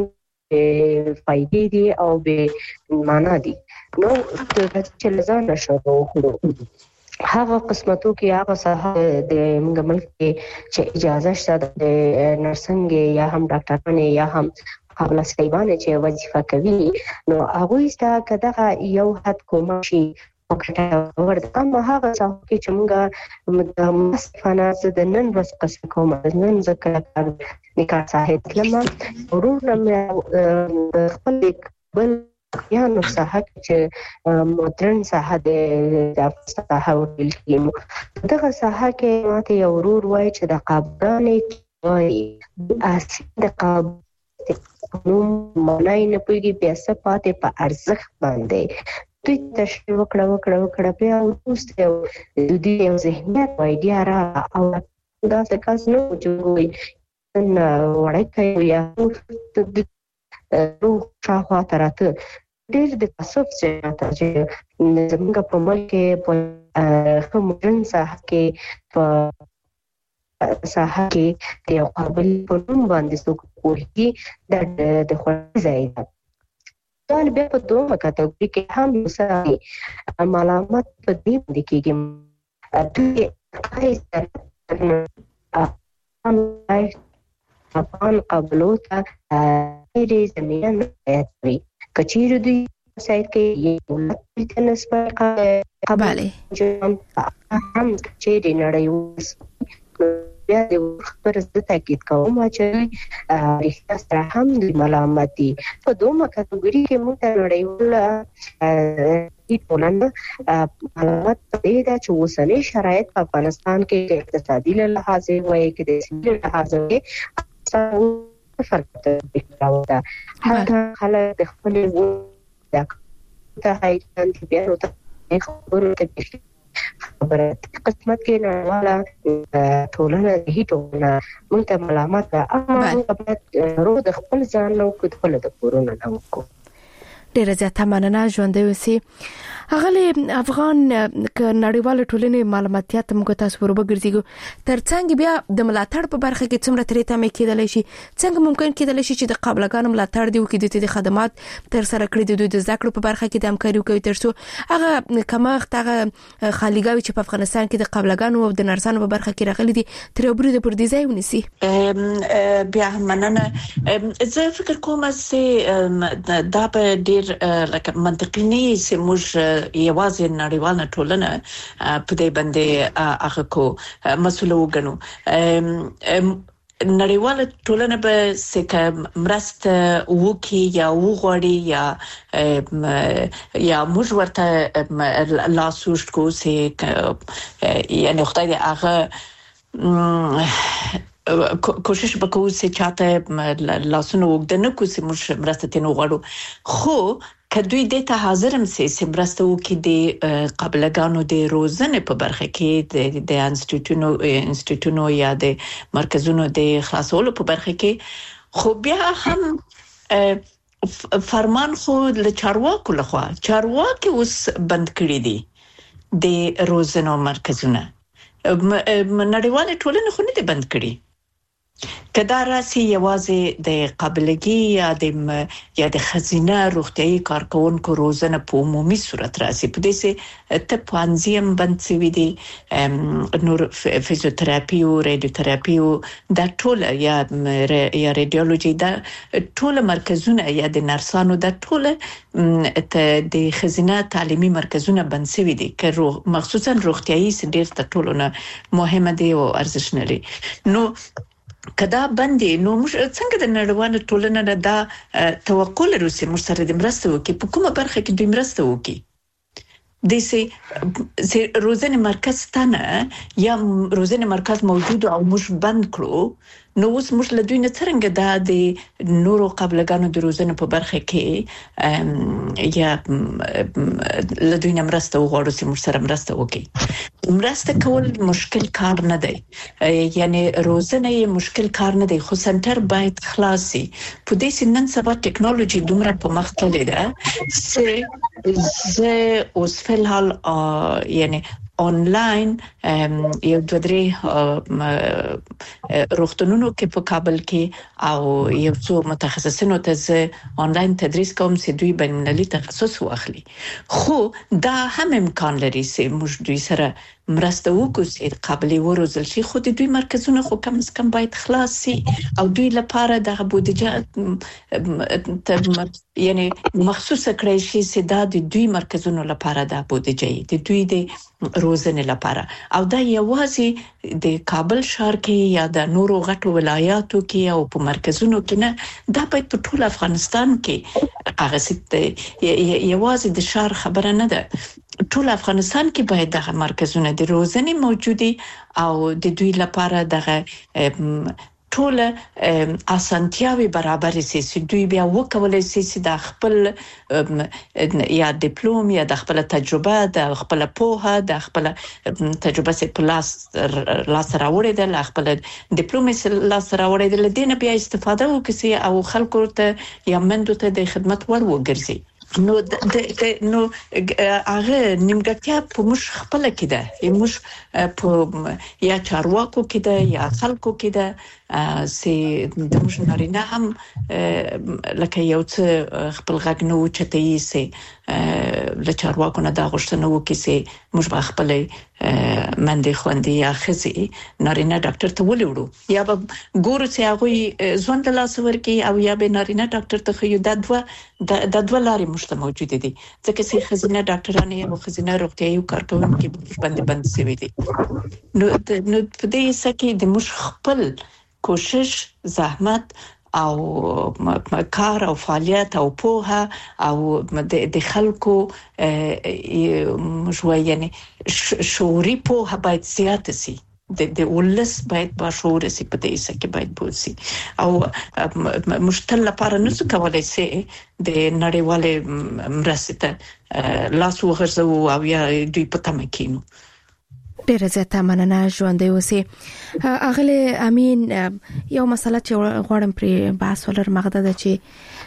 فائدې دي او به معنا دي نو د چلزان شروع کړو هغه قسمتو کې هغه ساحه د موږ ملک کې چې اجازه شته د نرسنګ یا هم ډاکټرانه یا هم خپل سیبانه چې وظیفه کوي نو هغه ستا کده یو حد کوم شي وکړه ورته ما هغه څه چې موږ د مصفانه د نن ورځ قصه کوم نن ذکر نکاح صاحب لما ورور مې خپل بل یا نو صاحب چې مدرن صاحب د صاحب ورل کېمو دغه صاحب کې ماته یو ورور وای چې د قابلانې وای اسی د قاب نو مونای نه پويږي پیسې پاتې په ارزښت باندې دوی تشریح وکړه وکړه وکړه په اوسته د دې یو ذهنیت وایډیا را او دا څه کاس نو جوړوي نن وړای کوي یا د روح شاوخوا تراته ډېر د تاسف چې زموږ په ملک کې په کومرن ساحه کې په ساحه کې یو قابل په نوم باندې څوک کوي د خوړ ځای ده طالب په دوه کټګوري کې هم وسه معلومات په دې باندې کېږي دوی کایسته هم افغان قبلوتا ایرې زمینه نه کوي کچیر دوی سایت کې یو تنسبه قباله هم چې نړیوال بیا د خبر زده تاکید کوم چې رښتیا سره هم د ملامتي په دوه کټګوري کې موږ ته نړیوال د ټولنه معلومات دې دا چې اوسنۍ شرایط په افغانستان کې اقتصادي لحاظ وایي کې د سیاسي لحاظ وایي فرق راوړي هغه خلک د خپل د ته هایتن بیا ورته خبرو ته خبره قسمت کې نړیواله ټولنه هي ټولنه موږ ته معلومات اما موږ باید رو د خپل ځان نو خپل د کورونه نو کو ډیره زیاته مننه ژوندۍ اوسئ. اغلی افغان ک نړیواله ټولنې معلوماتیات موږ تاسو ور وګرځيږو ترڅنګ بیا د ملاتړ په برخه کې څومره ترې تمه کېدلی شي څنګه ممکن کېدلی شي چې د قابلګانو ملاتړ دی او کې د خدمات تر سره کړی د زده کړو په برخه کې د همکاري کوي ترڅو هغه کمښت هغه خالیګاوي چې په افغانستان کې د قابلګانو او د نرسانو په برخه کې راغلي دي تر اوبري د پر دي ځای ونیسي. بیا مننه. زه فکر کوم چې دا په ډیر لکه منطقي نه سي موږ یوازې نړیواله ټولنه په دې باندې هغه کو مسؤل وګڼو. نړیواله ټولنه به څنګه مرسته وکي یا وغوړي یا یا موږ ورته لاسوشت کو سي یعنی خدای دې هغه کوشش وکړو چې چاته لاسونه وګدنه کو سي موږ مرسته تنو غواړو خو کدوې د ته حاضرم سي سمرستو کې د قابلګانو د روزنې په برخه کې د انسټیټیوټونو انسټیټیوټونو یا د مرکزونو د خلاصولو په برخه کې خو بیا هم فرمان خو له چارواکو لخوا چارواکي اوس بند کړی دي د روزنو مرکزونه نړیواله ټولنه خو نه دي بند کړی کدا راسي یوازې د قابلګي یا د یا د خزینه روغتيایي کارکونکو روزنه په عمومي صورت راسي په دې سه ته پانزیم بند سوي دي نور فزیوتراپي او رادیوتراپي د ټول یا یا رادیولوژي د ټول مرکزونه یا د نرسانو د ټول د خزینه تعلیمي مرکزونه بند سوي دي که مخصوصا روغتيایي ډیر ته ټولونه مهمه دي او ارزښت لري. نو کدا باندې نو موږ څنګه د نړیواله ټولنې نه دا توقع لرو چې موږ سره د مرسته وکړي په کومه برخه کې د مرسته وکړي د سي روزنه مرکز تنه یا روزنه مرکز موجود او موږ بند کړو نو اوس موږ له دوی نه څنګه دا د نورو قابلګانو د روزنه په برخه کې یا له دوی نه مرسته وغواړو چې موږ سره مرسته وکړي. مرسته کول مشکل کار نه دی یعنی روزنه یې مشکل کار نه دی خو سنټر باید خلاصي په دې سنن سبا ټیکنالوژي دومره په مخ تللی ده چې زه اوس فلحال یعنی آنلاین یو دوه درې روغتونونو کې په کابل کې او یو څو متخصصینو ته زه آنلاین تدریس کوم چې دوی بین المللي تخصص واخلي خو دا هم امکان لري چې موږ دوی سره مرسته وکړو چې قابلیت وروزل شي خو د دوی مرکزونه خو کم از کم باید خلاص شي او دوی لپاره د بودیجه یعنی مخصوصه کړی شي چې دا د دوی مرکزونو لپاره د بودیجه د دوی د روزنې لپاره او دا یوازې د کابل ښار کې یا د نورو غټو ولایاتو کې او په مرکزونو کې نه دا باید په ټول افغانستان کې هغه ست یوازې د ښار خبره نه ده ټول افغانستان کې باید دغه مرکزونه د روزنې موجودي او د دوی لپاره دغه ټول اسانتیاوي برابر سي چې دوی بیا وکولای شي چې د خپل یا ډیپلوم یا د خپل تجربه د خپل پوهه د خپل تجربه سي پلاس لاس راوړي د خپل ډیپلوم سي لاس راوړي د لدینه بیا استفاده وکړي او خلکو ته یا مندو ته د خدمت ور وګرځي. نو د نو هغه نیمګړتیا په مش خپل کې ده مش په یا چارواکو کې ده یا خلکو کې ده سي د مش نارینه هم لکه یو څه خپل غږ نه وچتای سي له چارواکو نه دا غوښتنه وکړي چې موږ به خپل منډي خوندي یا خزي نارینه ډاکټر ته ولېړو یا به ګورو چې هغه ځوان د لاس ورکی او یا به نارینه ډاکټر ته خو د دوه د دوه لارې مشته موجود دي ځکه چې خزینه ډاکټرانه یا خزینه روغتيایي کارکونکو باندې بند شوی دي. نو نو په دې سکه د مش خپل کوشش زحمت او کار او فعالیت او پوهه او د خلکو مشوي یعنی شعوري پوهه باید زیات سي د د ولس باید با شعور سي په دې سکه باید بوسي او مشتل لپاره نو څه کولای سي د نړیواله مرسته لاس وغځو او یا دوی په تمکینو ډیر زیاته مننه ژوندې اوسې. اغله امین یو مسله چې غواړم پر بحث ولر مغده ده چې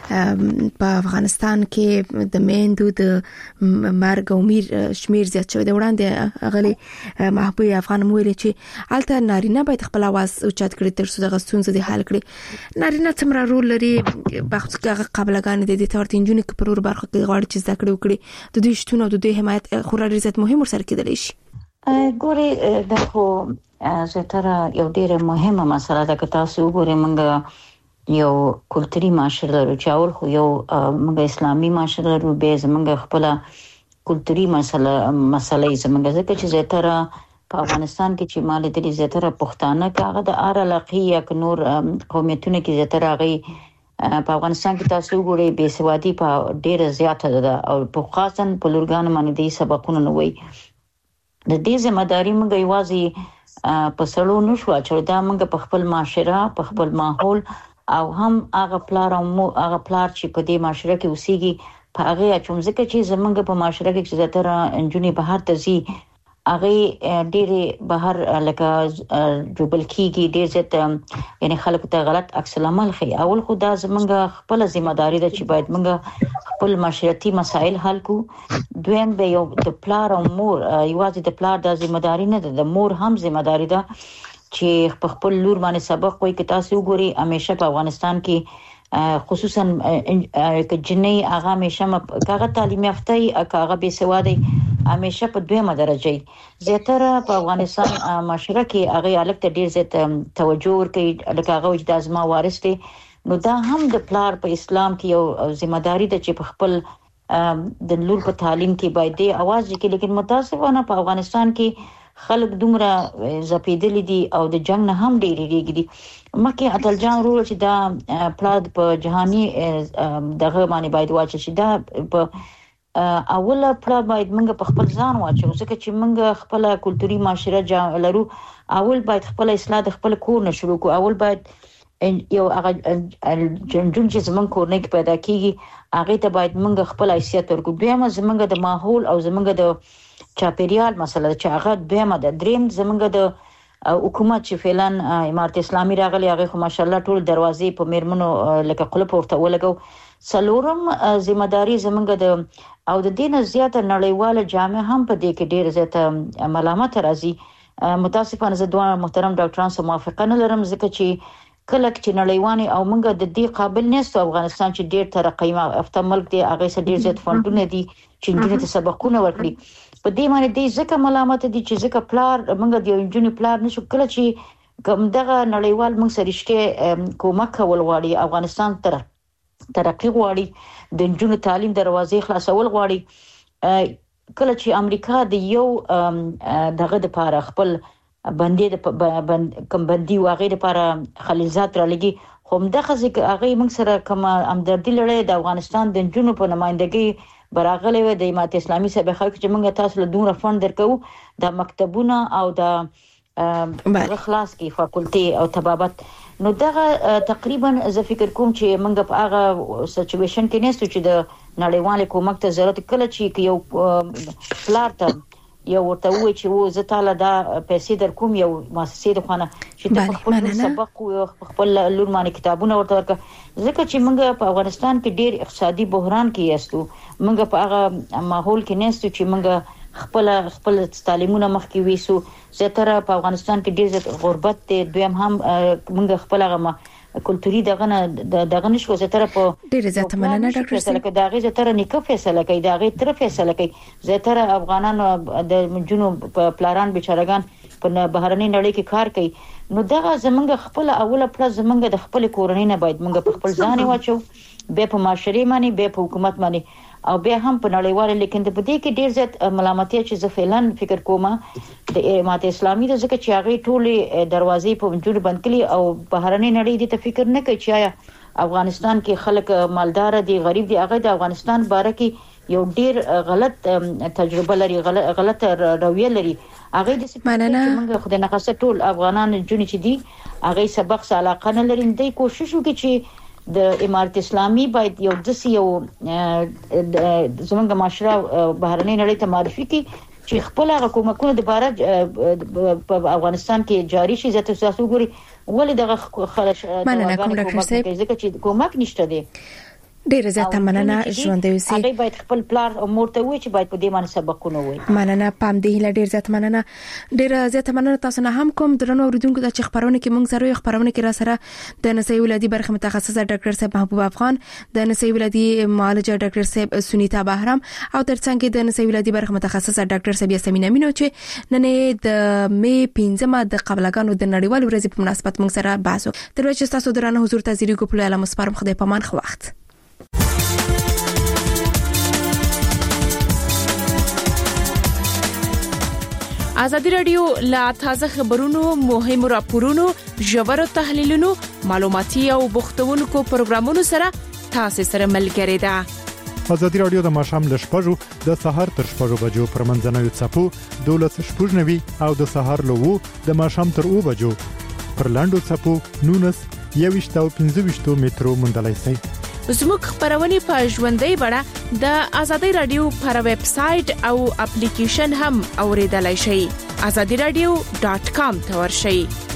په افغانستان کې د میندو د مرګ او میر شمیر زیات شوی دی. وړاندې اغله محبوب افغان ویل چې الته نارینه باید خپل आवाज اوچت کړي تر څو د غستون زدي حل کړي. نارینه څومره رول لري بخت قبلګان د دې تورت انجونې کې پرور برخه کې غواړي چې زده کړي وکړي د دوی شتون او د دوی حمایت خورا ډیر زیات مهم ورسره کېدلی شي. ګوري دا خو زتره یو ډیره مهمه مسله ده. که تاسو وګورئ موږ یو کلتوري معاشره لرو چې اول خو یو موږ اسلامي معاشره لرو، به زموږ خپل کلتوري مسله مسلې زموږ ځکه چې زتره په افغانستان کې چې مال دې زتره پښتانه کاغه د ار علاقې یا نور قومیتونه کې زتره غي په افغانستان کې تاسو وګورئ بے سوادي په ډیره زیاته ده او په خاصن په لورګان باندې دې سبقونه نه وي. د دې ځمداري موږ یوازې په سړو نشو چې دا موږ په خپل معاشره په خپل ماحول او هم هغه پلار او هغه پلار چې په دې معاشره کې اوسېږي په هغه چوم ځکه چې زمونږ په معاشره کې چې زیاتره انجونې بهر ته ځي هغه ډېرې بهر لکه جوبل کېږي ډېر زیات یعنی خلک ته غلط عکس العمل خي. اول خو دا زمونږ خپل ځمداري ده چې باید موږ خپل معاشرتي مسائل حل کو. دویم به یو د پلار او مور یوازې د پلار د ځمداري نه ده، د مور هم ځمداري ده چې په خپل لور باندې سبق وایي. که تاسو وګورئ همیشه په افغانستان کې خصوصا که جنې هغه همیشه کاغه تعلیم یافته ای کاغه بے سواده همیشه په دویمه درجه زیاتره په افغانستان معاشره کې هغه الګ ته ډیر زیات توجه ورکوي لکه هغه د ازما وارث دي. نو دا هم د پلار په اسلام کې یو ځمداري ده چې په خپل د لور په تعلیم کې باید دی आवाज وکړي. لیکن متاسفانه په افغانستان کې خلک دومره زپیدلې دي او د جنگ نه هم ډېری ریګي. مکه اتل جان رول چې دا پلاد په جهاني دغه باندې باید واچي چې دا په اوله پلاد باید موږ په خپل ځان واچو ځکه چې موږ خپل کلتوري معاشره لرو. اول باید خپل اصلاح د خپل کور نه شروع کو. اول باید یو هغه جنجون چې زمونږ کورنۍ کې پیدا کیږي هغه ته باید موږ خپل حیثیت ورکو. دویمه زمونږ د ماحول او زمونږ د چاپیریال مسله چې هغه دویمه د دریم زمونږ د حکومت چې فعلن امارت اسلامي راغلی هغه خو ماشاءالله ټول دروازې په میرمنو لکه قلپ ورته ولګو. سلورم ځمداري زمونږ د او د دینه زیاته نړیواله جامعه هم په دې کې ډیر زیاته ملامت راځي. متاسفانه زه دوه محترم ډاکټران سره موافقه نه لرم ځکه چې کله چې نړیواني او موږ د دې قابل نهستو. افغانستان چې ډیر ترقی یافته ملک دی هغه سره ډیر زیات فندونه دي چې انجونې ته سبقونه ورکړي. په دې باندې دې ځکه ملامت دي چې ځکه پلار موږ د انجونې پلار نشو کله چې کوم دغه نړیوال موږ سره رښتیا کومک کول غواړي افغانستان تر ترقی غواړي د انجونې تعلیم دروازې خلاصول غواړي. کله چې امریکا د یو دغه د لپاره خپل بندي د کم بندي واغې لپاره خلیلزات را لګي خو مدغه ځکه هغه موږ سره کوم همدردي لري د افغانستان د جنونو په نمائندګي براغلې و د امارت اسلامي سبا خلک چې موږ تاسو له دومره فند درکو د مکتبونه او د خلاص کې فاکولټي او طبابت. نو دغه تقریبا زه فکر کوم چې موږ په هغه سچويشن کې نهستو چې د نړیوال کومک ته ضرورت کله چې یو پلار ته یو ورته وای چې و زه تعالی دا پیسې در کوم یو مؤسسې د خانه چې ته خپل سبق او خپل لور باندې کتابونه ورته ورک ځکه چې موږ په افغانستان کې ډیر اقتصادي بحران کې یاستو. موږ په هغه ماحول کې نهستو چې موږ خپل خپل تعلیمونه مخکې وېسو. زیاتره په افغانستان کې ډیر غربت دی. دویم هم موږ خپل هغه کلتوري دغه دغه نشو زیاتره په ډیر زیات مننه ډاکټر صاحب لکه داغه زیاتره نیکه فیصله کوي داغه تر فیصله کوي. زیاتره افغانانو د جنوب پلاران بیچارهګان په بهرنۍ نړۍ کې کار کوي. نو دغه زمونږ خپل اوله پلس زمونږ د خپل کورنۍ نه باید موږ په خپل ځان واچو به په معاشري باندې به په حکومت باندې او به هم په نړیوال. لیکن د بده کې ډیر زیات ملامتي چې زه فعلن فکر کوم د امارت اسلامي د ځکه چې هغه ټولې دروازې په جوړ بند کړي او بهرنۍ نړۍ دې ته فکر نه کوي چې افغانستان کې خلک مالدار دي غریب دي. هغه د افغانستان باره کې یو ډیر غلط تجربه لري غلط رویه لري. هغه د څنګه خدای نه خاصه ټول افغانان جونې چې دي هغه سبق سره علاقه نه لري. دوی کوشش وکړي چې د امارت اسلامي باید یو دسی یو زمونږ معاشره بهرنۍ نړۍ ته معرفي کړي چې خپل هغه کومکونه د بارج په افغانستان کې جاری شي زه تاسو ګوري ولې دغه خلک مننه کوم ډاکټر صاحب ځکه چې کومک نشته دی ډیره زیاته مننه ژوند دی هغه باید خپل پلان او مورته وي چې باید په دې باندې سبقونه وي مننه پام دی له ډیر زیات مننه ډیره زیات مننه تاسو نه هم کوم درنو اوریدونکو د خبرونه کې موږ سره خبرونه کې را سره د نسي ولادي برخه متخصص ډاکټر صاحب محبوب افغان د نسي ولادي معالجه ډاکټر صاحب سنیتا بهرام او ترڅنګ د نسي ولادي برخه متخصص ډاکټر صاحب یاسمین امینو چې نن د می پنځمه د قبلګانو د نړیوال ورځې په مناسبت موږ سره بحث وکړو تر څو تاسو درنه حضور تاسو کو په اعلی مسپارم خدای پامان خو وخت ازادي رادیو لا تازه خبرونو مهم راپورونو ژور تحلیلونو معلوماتي او بوختونکو پروګرامونو سره تاسو سره ملګری ده ازادي رادیو د ماشام ل شپږو د سحر تر شپږو بجو پر منځنوي چپو دولس شپږنوي او د سحر لوو د ماشام تر او بجو پر لاندو چپو نونس یويشت او پنځه مترو مندلای سي زموږ خبرونه په ژوندۍ بڼه د ازادي رادیو پر ویب سټ او اپلیکیشن هم اوریدلای شئ azadi radio dot com ته ورشئ